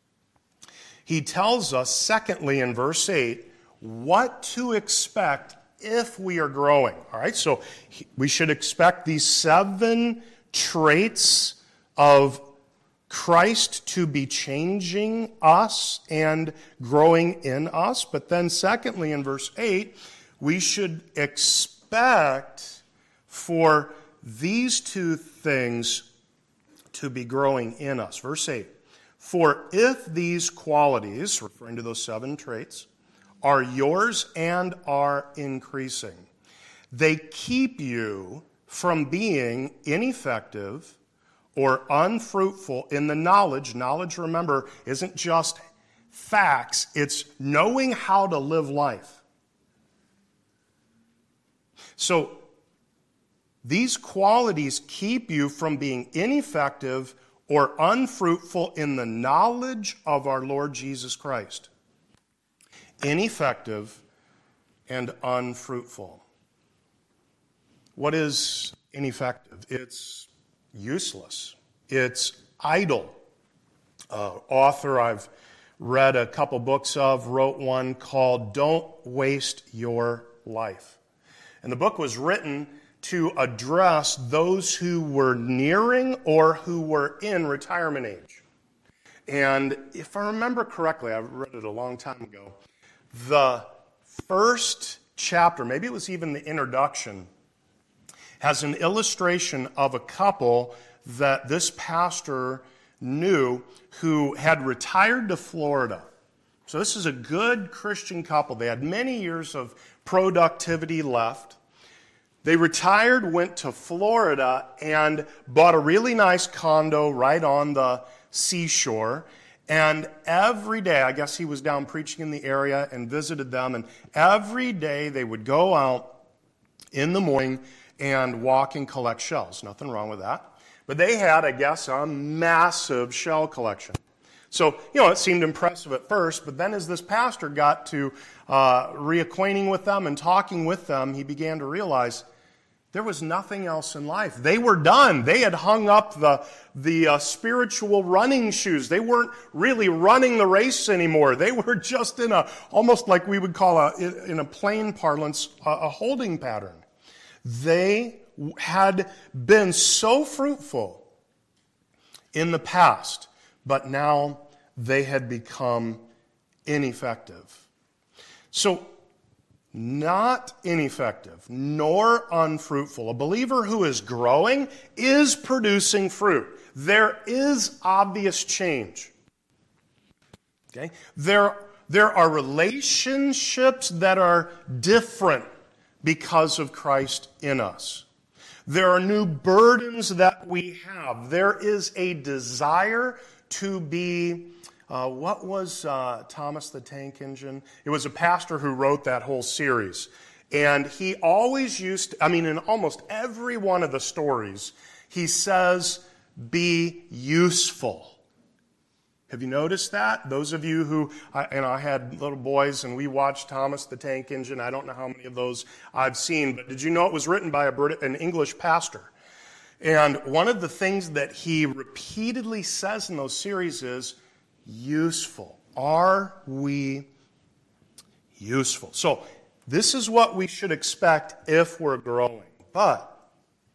He tells us, secondly, in verse eight, what to expect if we are growing. All right, so we should expect these seven traits of Christ to be changing us and growing in us. But then secondly, in verse eight, we should expect for these two things to be growing in us. Verse eight, for if these qualities, referring to those seven traits, are yours and are increasing, they keep you from being ineffective or unfruitful in the knowledge. Knowledge, remember, isn't just facts. It's knowing how to live life. So, these qualities keep you from being ineffective or unfruitful in the knowledge of our Lord Jesus Christ. Ineffective and unfruitful. What is ineffective? It's useless. It's idle. Uh, author I've read a couple books of wrote one called Don't Waste Your Life. And the book was written to address those who were nearing or who were in retirement age. And if I remember correctly, I read it a long time ago, the first chapter, maybe it was even the introduction, has an illustration of a couple that this pastor knew who had retired to Florida. So this is a good Christian couple. They had many years of productivity left. They retired, went to Florida, and bought a really nice condo right on the seashore. And every day, I guess he was down preaching in the area and visited them, and every day they would go out in the morning and walk and collect shells. Nothing wrong with that. But they had, I guess, a massive shell collection. So, you know, it seemed impressive at first, but then as this pastor got to uh, reacquainting with them and talking with them, he began to realize there was nothing else in life. They were done. They had hung up the, the uh, spiritual running shoes. They weren't really running the race anymore. They were just in a, almost like we would call a, in a plain parlance, a, a holding pattern. They had been so fruitful in the past, but now they had become ineffective. So, not ineffective, nor unfruitful. A believer who is growing is producing fruit. There is obvious change. Okay? There, there are relationships that are different because of Christ in us. There are new burdens that we have. There is a desire to be, uh, what was uh, Thomas the Tank Engine? It was a pastor who wrote that whole series. And he always used, I mean, in almost every one of the stories, he says, be useful. Have you noticed that? Those of you who, I, and I had little boys and we watched Thomas the Tank Engine. I don't know how many of those I've seen, but did you know it was written by a Brit- an English pastor? And one of the things that he repeatedly says in those series is, useful. Are we useful? So, this is what we should expect if we're growing. But,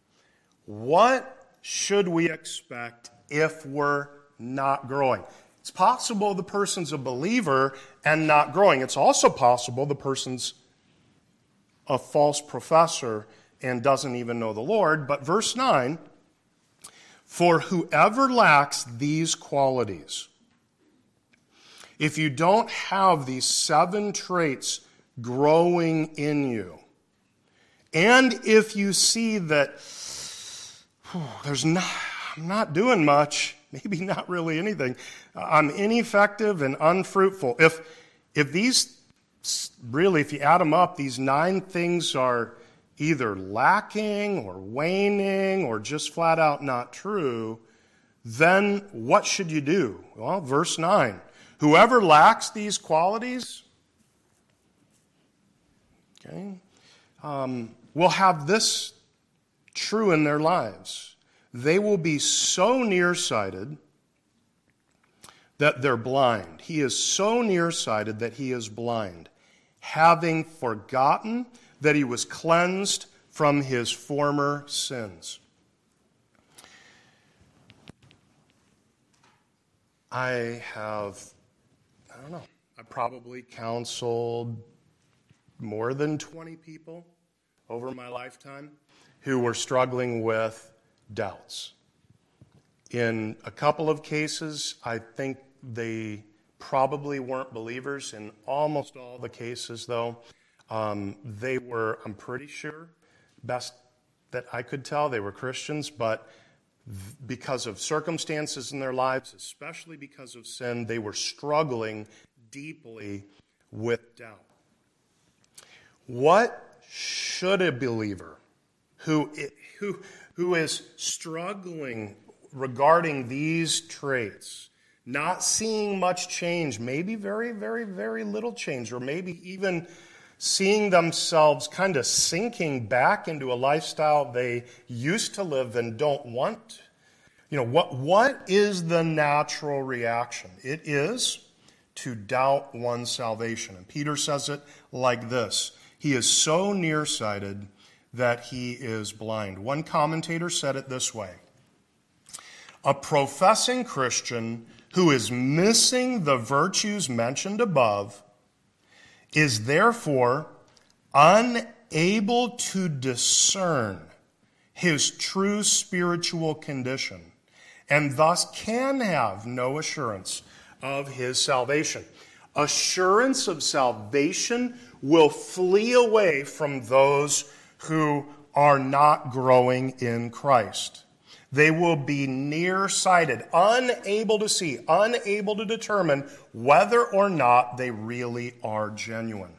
what should we expect if we're not growing? It's possible the person's a believer and not growing. It's also possible the person's a false professor and doesn't even know the Lord. But verse nine, for whoever lacks these qualities, if you don't have these seven traits growing in you, and if you see that whew, there's not, I'm not doing much, maybe not really anything, I'm ineffective and unfruitful. If, if these, really, if you add them up, these nine things are either lacking or waning or just flat out not true, then what should you do? Well, verse nine. Whoever lacks these qualities, okay, um, will have this true in their lives. They will be so nearsighted that they're blind. He is so nearsighted that he is blind, having forgotten that he was cleansed from his former sins. I have, I don't know, I probably counseled more than twenty people over my lifetime who were struggling with doubts. In a couple of cases, I think they probably weren't believers. In almost all the cases, though, um, they were, I'm pretty sure, best that I could tell, they were Christians, but th- because of circumstances in their lives, especially because of sin, they were struggling deeply with doubt. What should a believer who, who, who is struggling regarding these traits, not seeing much change, maybe very, very, very little change, or maybe even seeing themselves kind of sinking back into a lifestyle they used to live and don't want? You know, what what is the natural reaction? It is to doubt one's salvation. And Peter says it like this: he is so nearsighted that he is blind. One commentator said it this way: a professing Christian who is missing the virtues mentioned above is therefore unable to discern his true spiritual condition, and thus can have no assurance of his salvation. Assurance of salvation will flee away from those who are not growing in Christ. They will be nearsighted, unable to see, unable to determine whether or not they really are genuine.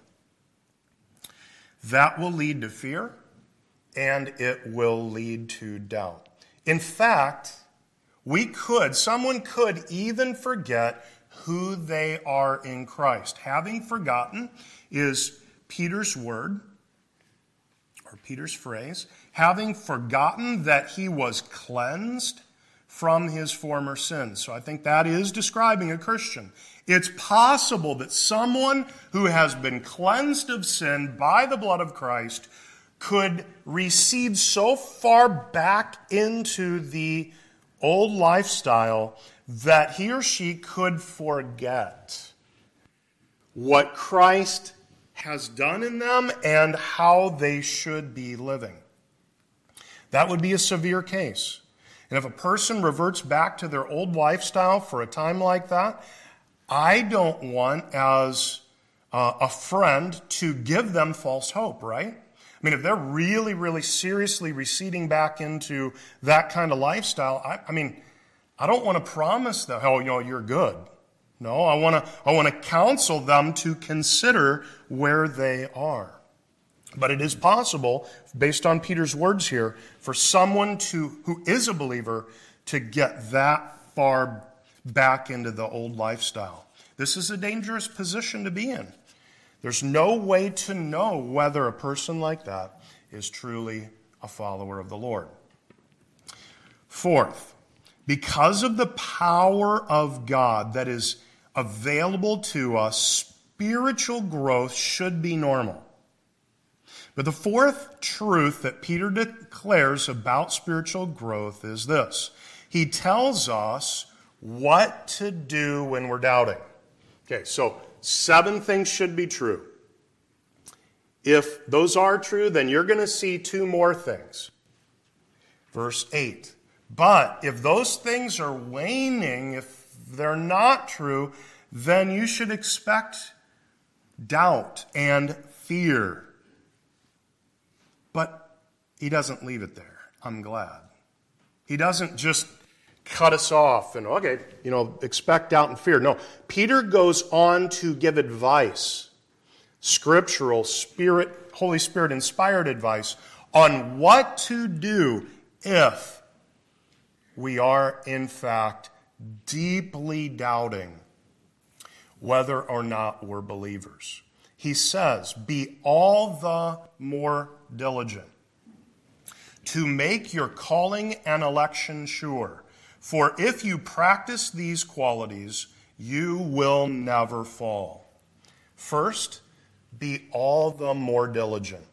That will lead to fear, and it will lead to doubt. In fact, we could, someone could even forget who they are in Christ. Having forgotten is Peter's word, or Peter's phrase, having forgotten that he was cleansed from his former sins. So I think that is describing a Christian. It's possible that someone who has been cleansed of sin by the blood of Christ could recede so far back into the old lifestyle that he or she could forget what Christ has done in them and how they should be living. That would be a severe case. And if a person reverts back to their old lifestyle for a time like that, I don't want, as uh, a friend, to give them false hope, right? I mean, if they're really, really seriously receding back into that kind of lifestyle, I, I mean, I don't want to promise them, oh, you know, you're good. No, I want to I want to counsel them to consider where they are. But it is possible, based on Peter's words here, for someone to who is a believer to get that far back into the old lifestyle. This is a dangerous position to be in. There's no way to know whether a person like that is truly a follower of the Lord. Fourth, because of the power of God that is available to us, spiritual growth should be normal. But the fourth truth that Peter declares about spiritual growth is this. He tells us what to do when we're doubting. Okay, so seven things should be true. If those are true, then you're going to see two more things. Verse eight. But if those things are waning, if they're not true, then you should expect doubt and fear. But he doesn't leave it there. I'm glad. He doesn't just cut us off and, okay, you know, expect doubt and fear. No, Peter goes on to give advice, scriptural, Spirit, Holy Spirit inspired advice on what to do if we are, in fact, deeply doubting whether or not we're believers. He says, be all the more diligent to make your calling and election sure. For if you practice these qualities, you will never fall. First, be all the more diligent.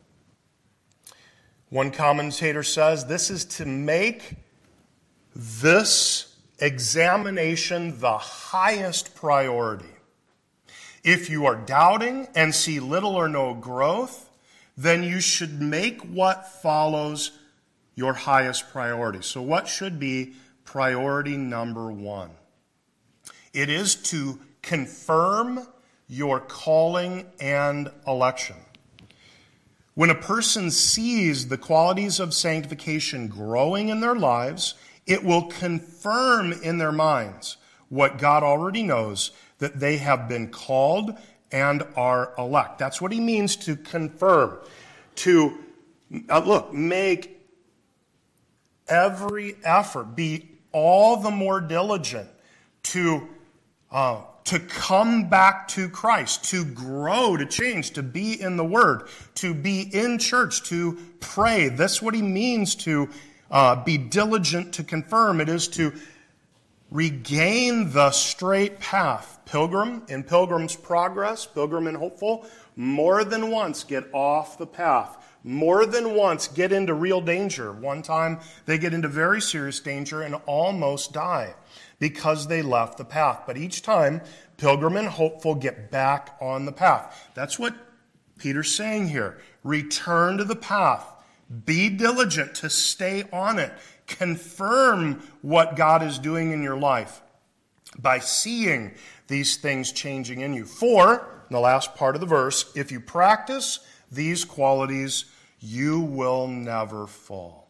One commentator says this is to make this examination the highest priority. If you are doubting and see little or no growth, then you should make what follows your highest priority. So what should be priority number one? It is to confirm your calling and election. When a person sees the qualities of sanctification growing in their lives, it will confirm in their minds what God already knows, that they have been called and are elect. That's what he means to confirm. To, uh, look, make every effort, be all the more diligent to uh, to come back to Christ, to grow, to change, to be in the Word, to be in church, to pray. That's what he means to uh, be diligent to confirm. It is to regain the straight path. Pilgrim, in Pilgrim's Progress, Pilgrim and Hopeful, more than once get off the path. More than once get into real danger. One time they get into very serious danger and almost die because they left the path. But each time, Pilgrim and Hopeful get back on the path. That's what Peter's saying here. Return to the path. Be diligent to stay on it. Confirm what God is doing in your life by seeing these things changing in you. For, in the last part of the verse, if you practice these qualities, you will never fall.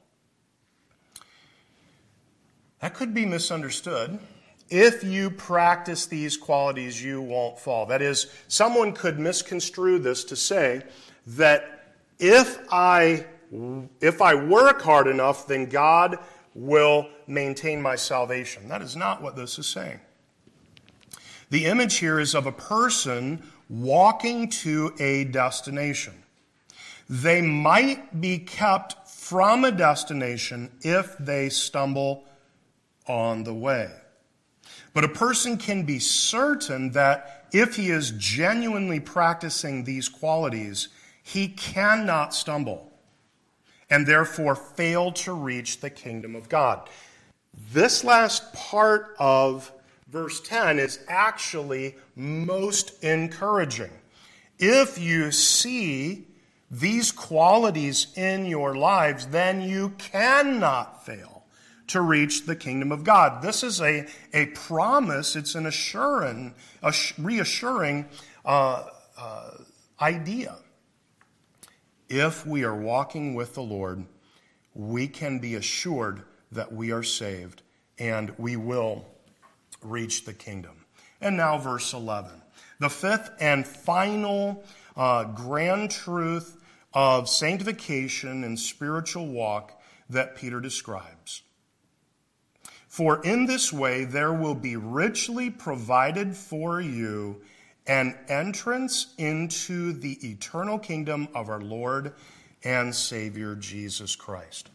That could be misunderstood. If you practice these qualities, you won't fall. That is, someone could misconstrue this to say that if I, if I work hard enough, then God will maintain my salvation. That is not what this is saying. The image here is of a person walking to a destination. They might be kept from a destination if they stumble on the way. But a person can be certain that if he is genuinely practicing these qualities, he cannot stumble and therefore fail to reach the kingdom of God. This last part of verse ten is actually most encouraging. If you see these qualities in your lives, then you cannot fail to reach the kingdom of God. This is a, a promise. It's an assuring, a reassuring uh, uh, idea. If we are walking with the Lord, we can be assured that we are saved and we will reach the kingdom. And now verse eleven. The fifth and final uh, grand truth of sanctification and spiritual walk that Peter describes. For in this way there will be richly provided for you an entrance into the eternal kingdom of our Lord and Savior Jesus Christ.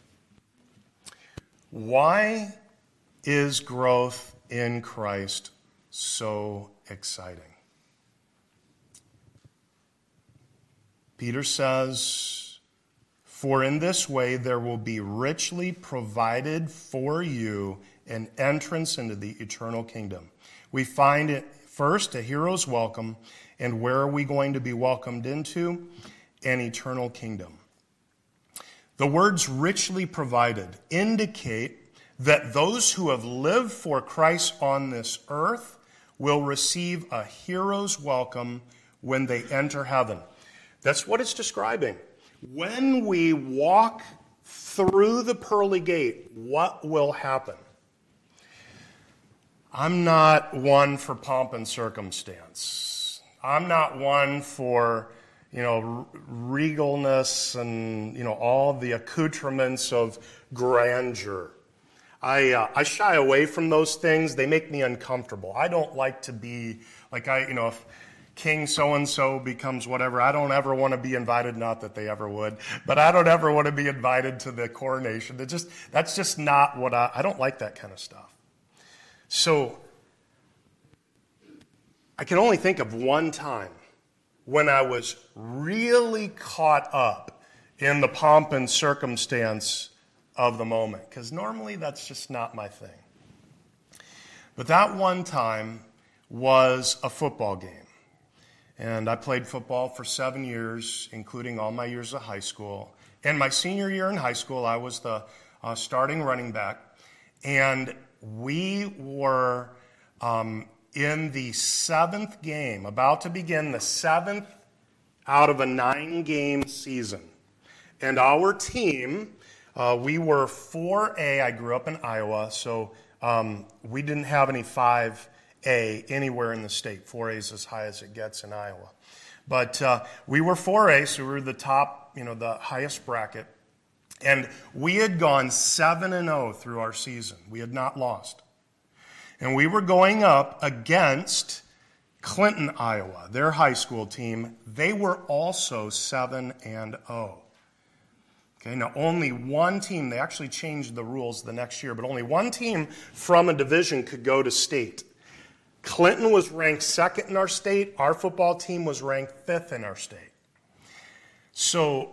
Why is growth in Christ so exciting? Peter says, for in this way there will be richly provided for you an entrance into the eternal kingdom. We find it first, a hero's welcome. And where are we going to be welcomed into? An eternal kingdom. The words richly provided indicate that those who have lived for Christ on this earth will receive a hero's welcome when they enter heaven. That's what it's describing. When we walk through the pearly gate, what will happen? I'm not one for pomp and circumstance. I'm not one for, you know, regalness and, you know, all the accoutrements of grandeur. I uh, I shy away from those things. They make me uncomfortable. I don't like to be like I, you know, if King so-and-so becomes whatever, I don't ever want to be invited, not that they ever would, but I don't ever want to be invited to the coronation. That just that's just not what I, I don't like that kind of stuff. So I can only think of one time when I was really caught up in the pomp and circumstance of the moment, because normally that's just not my thing. But that one time was a football game. And I played football for seven years, including all my years of high school. And my senior year in high school, I was the uh, starting running back. And we were um, in the seventh game, about to begin the seventh out of a nine-game season. And our team, uh, we were four A. I grew up in Iowa, so um, we didn't have any five A anywhere in the state. four A is as high as it gets in Iowa. But uh, we were four A, so we were the top, you know, the highest bracket. And we had gone seven and oh through our season. We had not lost. And we were going up against Clinton, Iowa, their high school team. They were also seven and oh. Okay, now only one team, they actually changed the rules the next year, but only one team from a division could go to state. Clinton was ranked second in our state. Our football team was ranked fifth in our state. So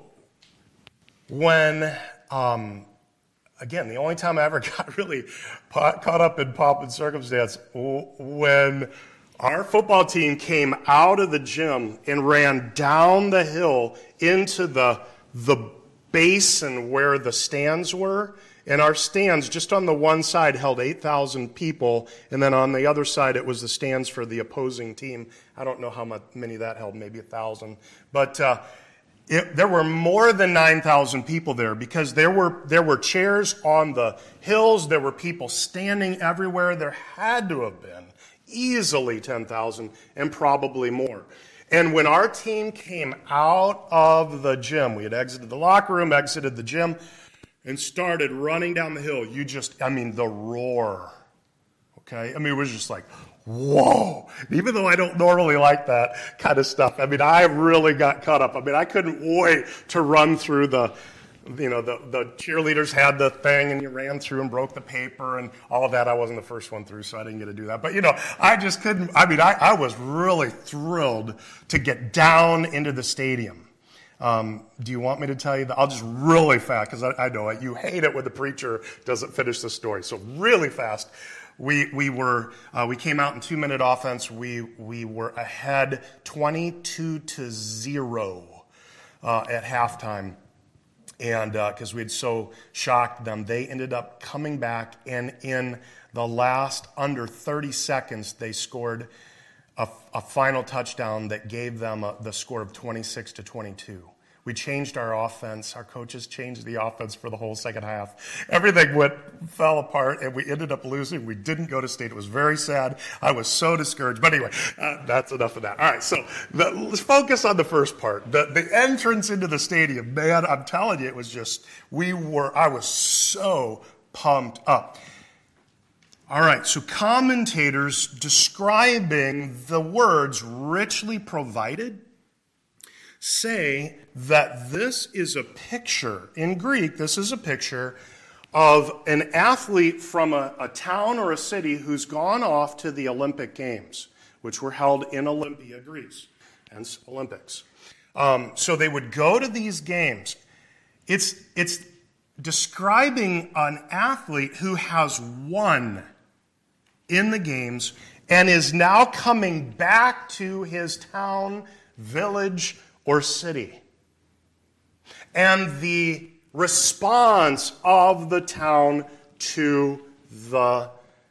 when, um, again, the only time I ever got really caught up in pomp and circumstance, when our football team came out of the gym and ran down the hill into the, the basin where the stands were. And our stands, just on the one side, held eight thousand people. And then on the other side, it was the stands for the opposing team. I don't know how much, many that held, maybe one thousand. But uh, it, there were more than nine thousand people there because there were, there were chairs on the hills. There were people standing everywhere. There had to have been easily ten thousand and probably more. And when our team came out of the gym, we had exited the locker room, exited the gym, and started running down the hill, you just, I mean, the roar, okay? I mean, it was just like, whoa. Even though I don't normally like that kind of stuff, I mean, I really got caught up. I mean, I couldn't wait to run through the, you know, the, the cheerleaders had the thing and you ran through and broke the paper and all of that. I wasn't the first one through, so I didn't get to do that. But, you know, I just couldn't, I mean, I, I was really thrilled to get down into the stadium. Um, do you want me to tell you that? I'll just really fast, because I, I know it. You hate it when the preacher doesn't finish the story. So really fast, we we were uh, we came out in two minute offense. We we were ahead twenty-two to zero uh, at halftime, and because uh, we had so shocked them, they ended up coming back, and in the last under thirty seconds, they scored A, a final touchdown that gave them a, the score of twenty-six to twenty-two. We changed our offense. Our coaches changed the offense for the whole second half. Everything went fell apart, and we ended up losing. We didn't go to state. It was very sad. I was so discouraged. But anyway, uh, that's enough of that. All right, so the, let's focus on the first part. The, the entrance into the stadium, man, I'm telling you, it was just, we were, I was so pumped up. All right, so commentators describing the words richly provided say that this is a picture, in Greek, this is a picture of an athlete from a, a town or a city who's gone off to the Olympic Games, which were held in Olympia, Greece, hence Olympics. Um, so they would go to these games. It's, it's describing an athlete who has won in the games and is now coming back to his town, village, or city. And the response of the town to the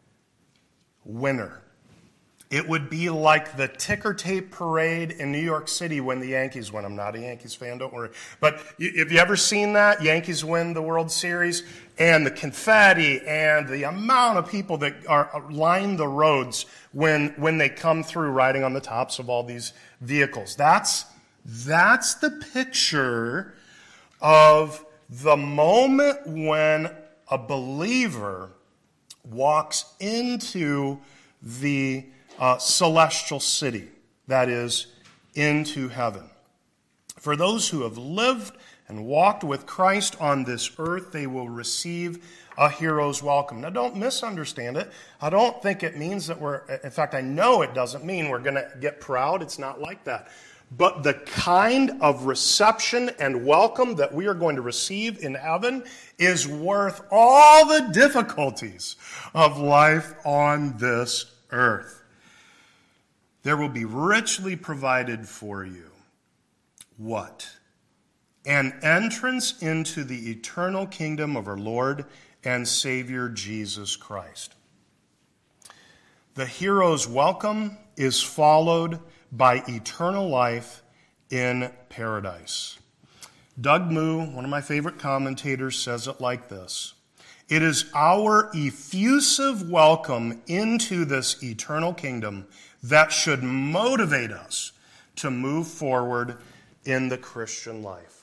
winner. It would be like the ticker tape parade in New York City when the Yankees win. I'm not a Yankees fan, don't worry. But have you ever seen that? Yankees win the World Series, and the confetti and the amount of people that are line the roads when, when they come through riding on the tops of all these vehicles. That's, that's the picture of the moment when a believer walks into the Uh, celestial city, that is, into heaven. For those who have lived and walked with Christ on this earth, they will receive a hero's welcome. Now, don't misunderstand it. I don't think it means that we're, in fact, I know it doesn't mean we're going to get proud. It's not like that. but the kind of reception and welcome that we are going to receive in heaven is worth all the difficulties of life on this earth. There will be richly provided for you. What? An entrance into the eternal kingdom of our Lord and Savior Jesus Christ. The hero's welcome is followed by eternal life in paradise. Doug Moo, one of my favorite commentators, says it like this: it is our effusive welcome into this eternal kingdom that should motivate us to move forward in the Christian life.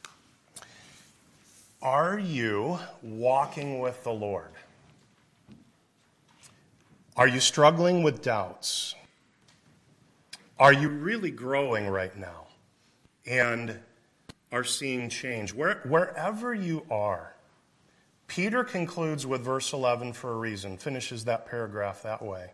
Are you walking with the Lord? Are you struggling with doubts? Are you really growing right now and are seeing change? Where, wherever you are, Peter concludes with verse eleven for a reason, finishes that paragraph that way.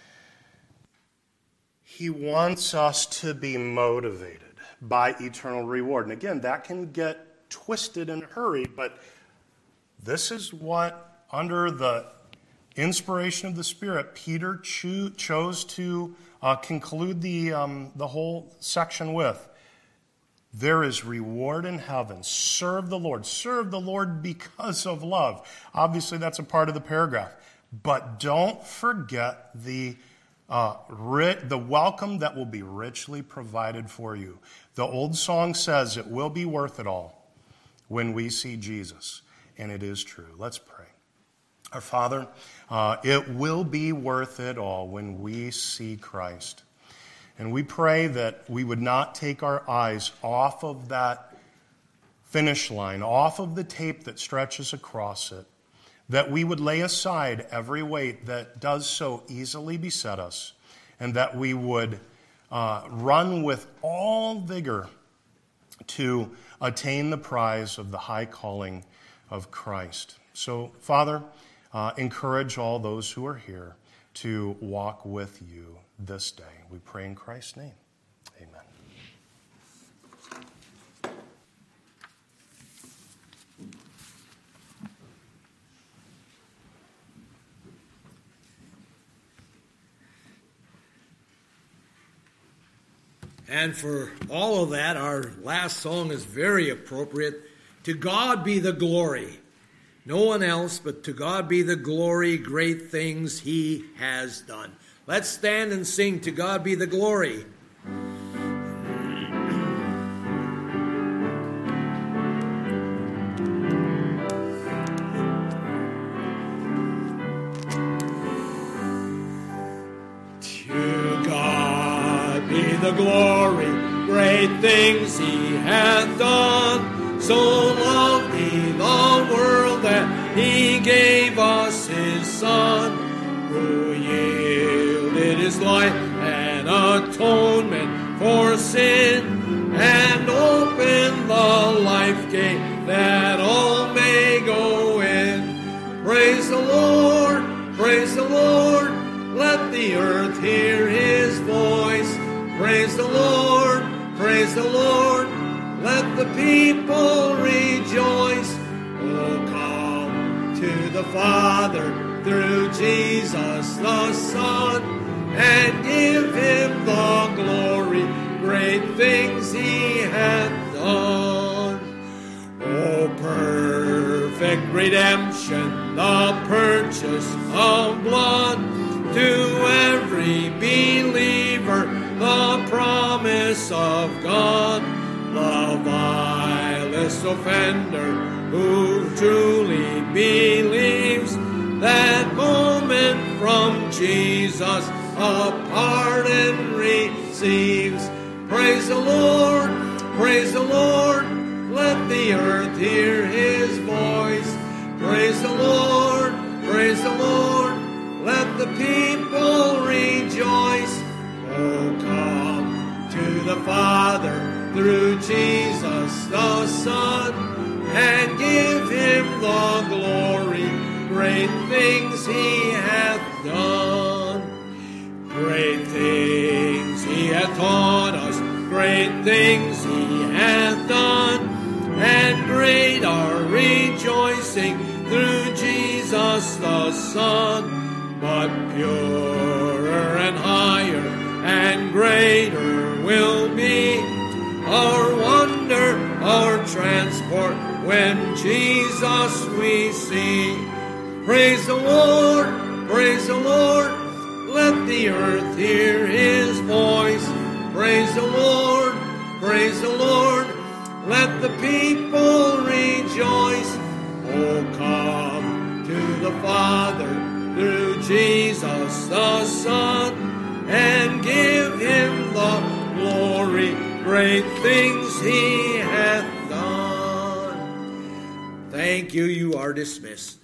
He wants us to be motivated by eternal reward. And again, that can get twisted in a hurry, but this is what, under the inspiration of the Spirit, Peter cho- chose to uh, conclude the, um, the whole section with. There is reward in heaven. Serve the Lord. Serve the Lord because of love. Obviously, that's a part of the paragraph. But don't forget the uh, ri- the welcome that will be richly provided for you. The old song says it will be worth it all when we see Jesus. And it is true. Let's pray. Our Father, uh, it will be worth it all when we see Christ. And we pray that we would not take our eyes off of that finish line, off of the tape that stretches across it, that we would lay aside every weight that does so easily beset us, and that we would uh, run with all vigor to attain the prize of the high calling of Christ. So, Father, uh, encourage all those who are here to walk with you this day. We pray in Christ's name. Amen. And for all of that, our last song is very appropriate. To God be the glory. No one else, but to God be the glory, great things he has done. Let's stand and sing To God be the glory. To God be the glory, great things he hath done. So loved he the world that he gave us his Son, who yielded his life an atonement for sin, and opened the life gate that all may go in. Praise the Lord, praise the Lord, let the earth hear his voice. Praise the Lord, praise the Lord, let the people rejoice. Oh, come to the Father through Jesus the Son, and give him the glory, great things he hath done. Oh, perfect redemption, the purchase of blood, to every believer the promise of God. The vilest offender who truly believes, that moment from Jesus a pardon receives. Praise the Lord, praise the Lord, let the earth hear his voice. Praise the Lord, praise the Lord, let the people rejoice. Oh, come to the Father through Jesus the Son, and give him the glory, great things he hath done. Great things he hath taught us, great things he hath done, and great are rejoicing through Jesus the Son. But purer and higher and greater will be our wonder, our transport, when Jesus we see. Praise the Lord, praise the Lord, let the earth hear his voice. Praise the Lord, praise the Lord, let the people rejoice. Oh, come to the Father through Jesus the Son, and give him the glory, great things he hath done. Thank you, you are dismissed.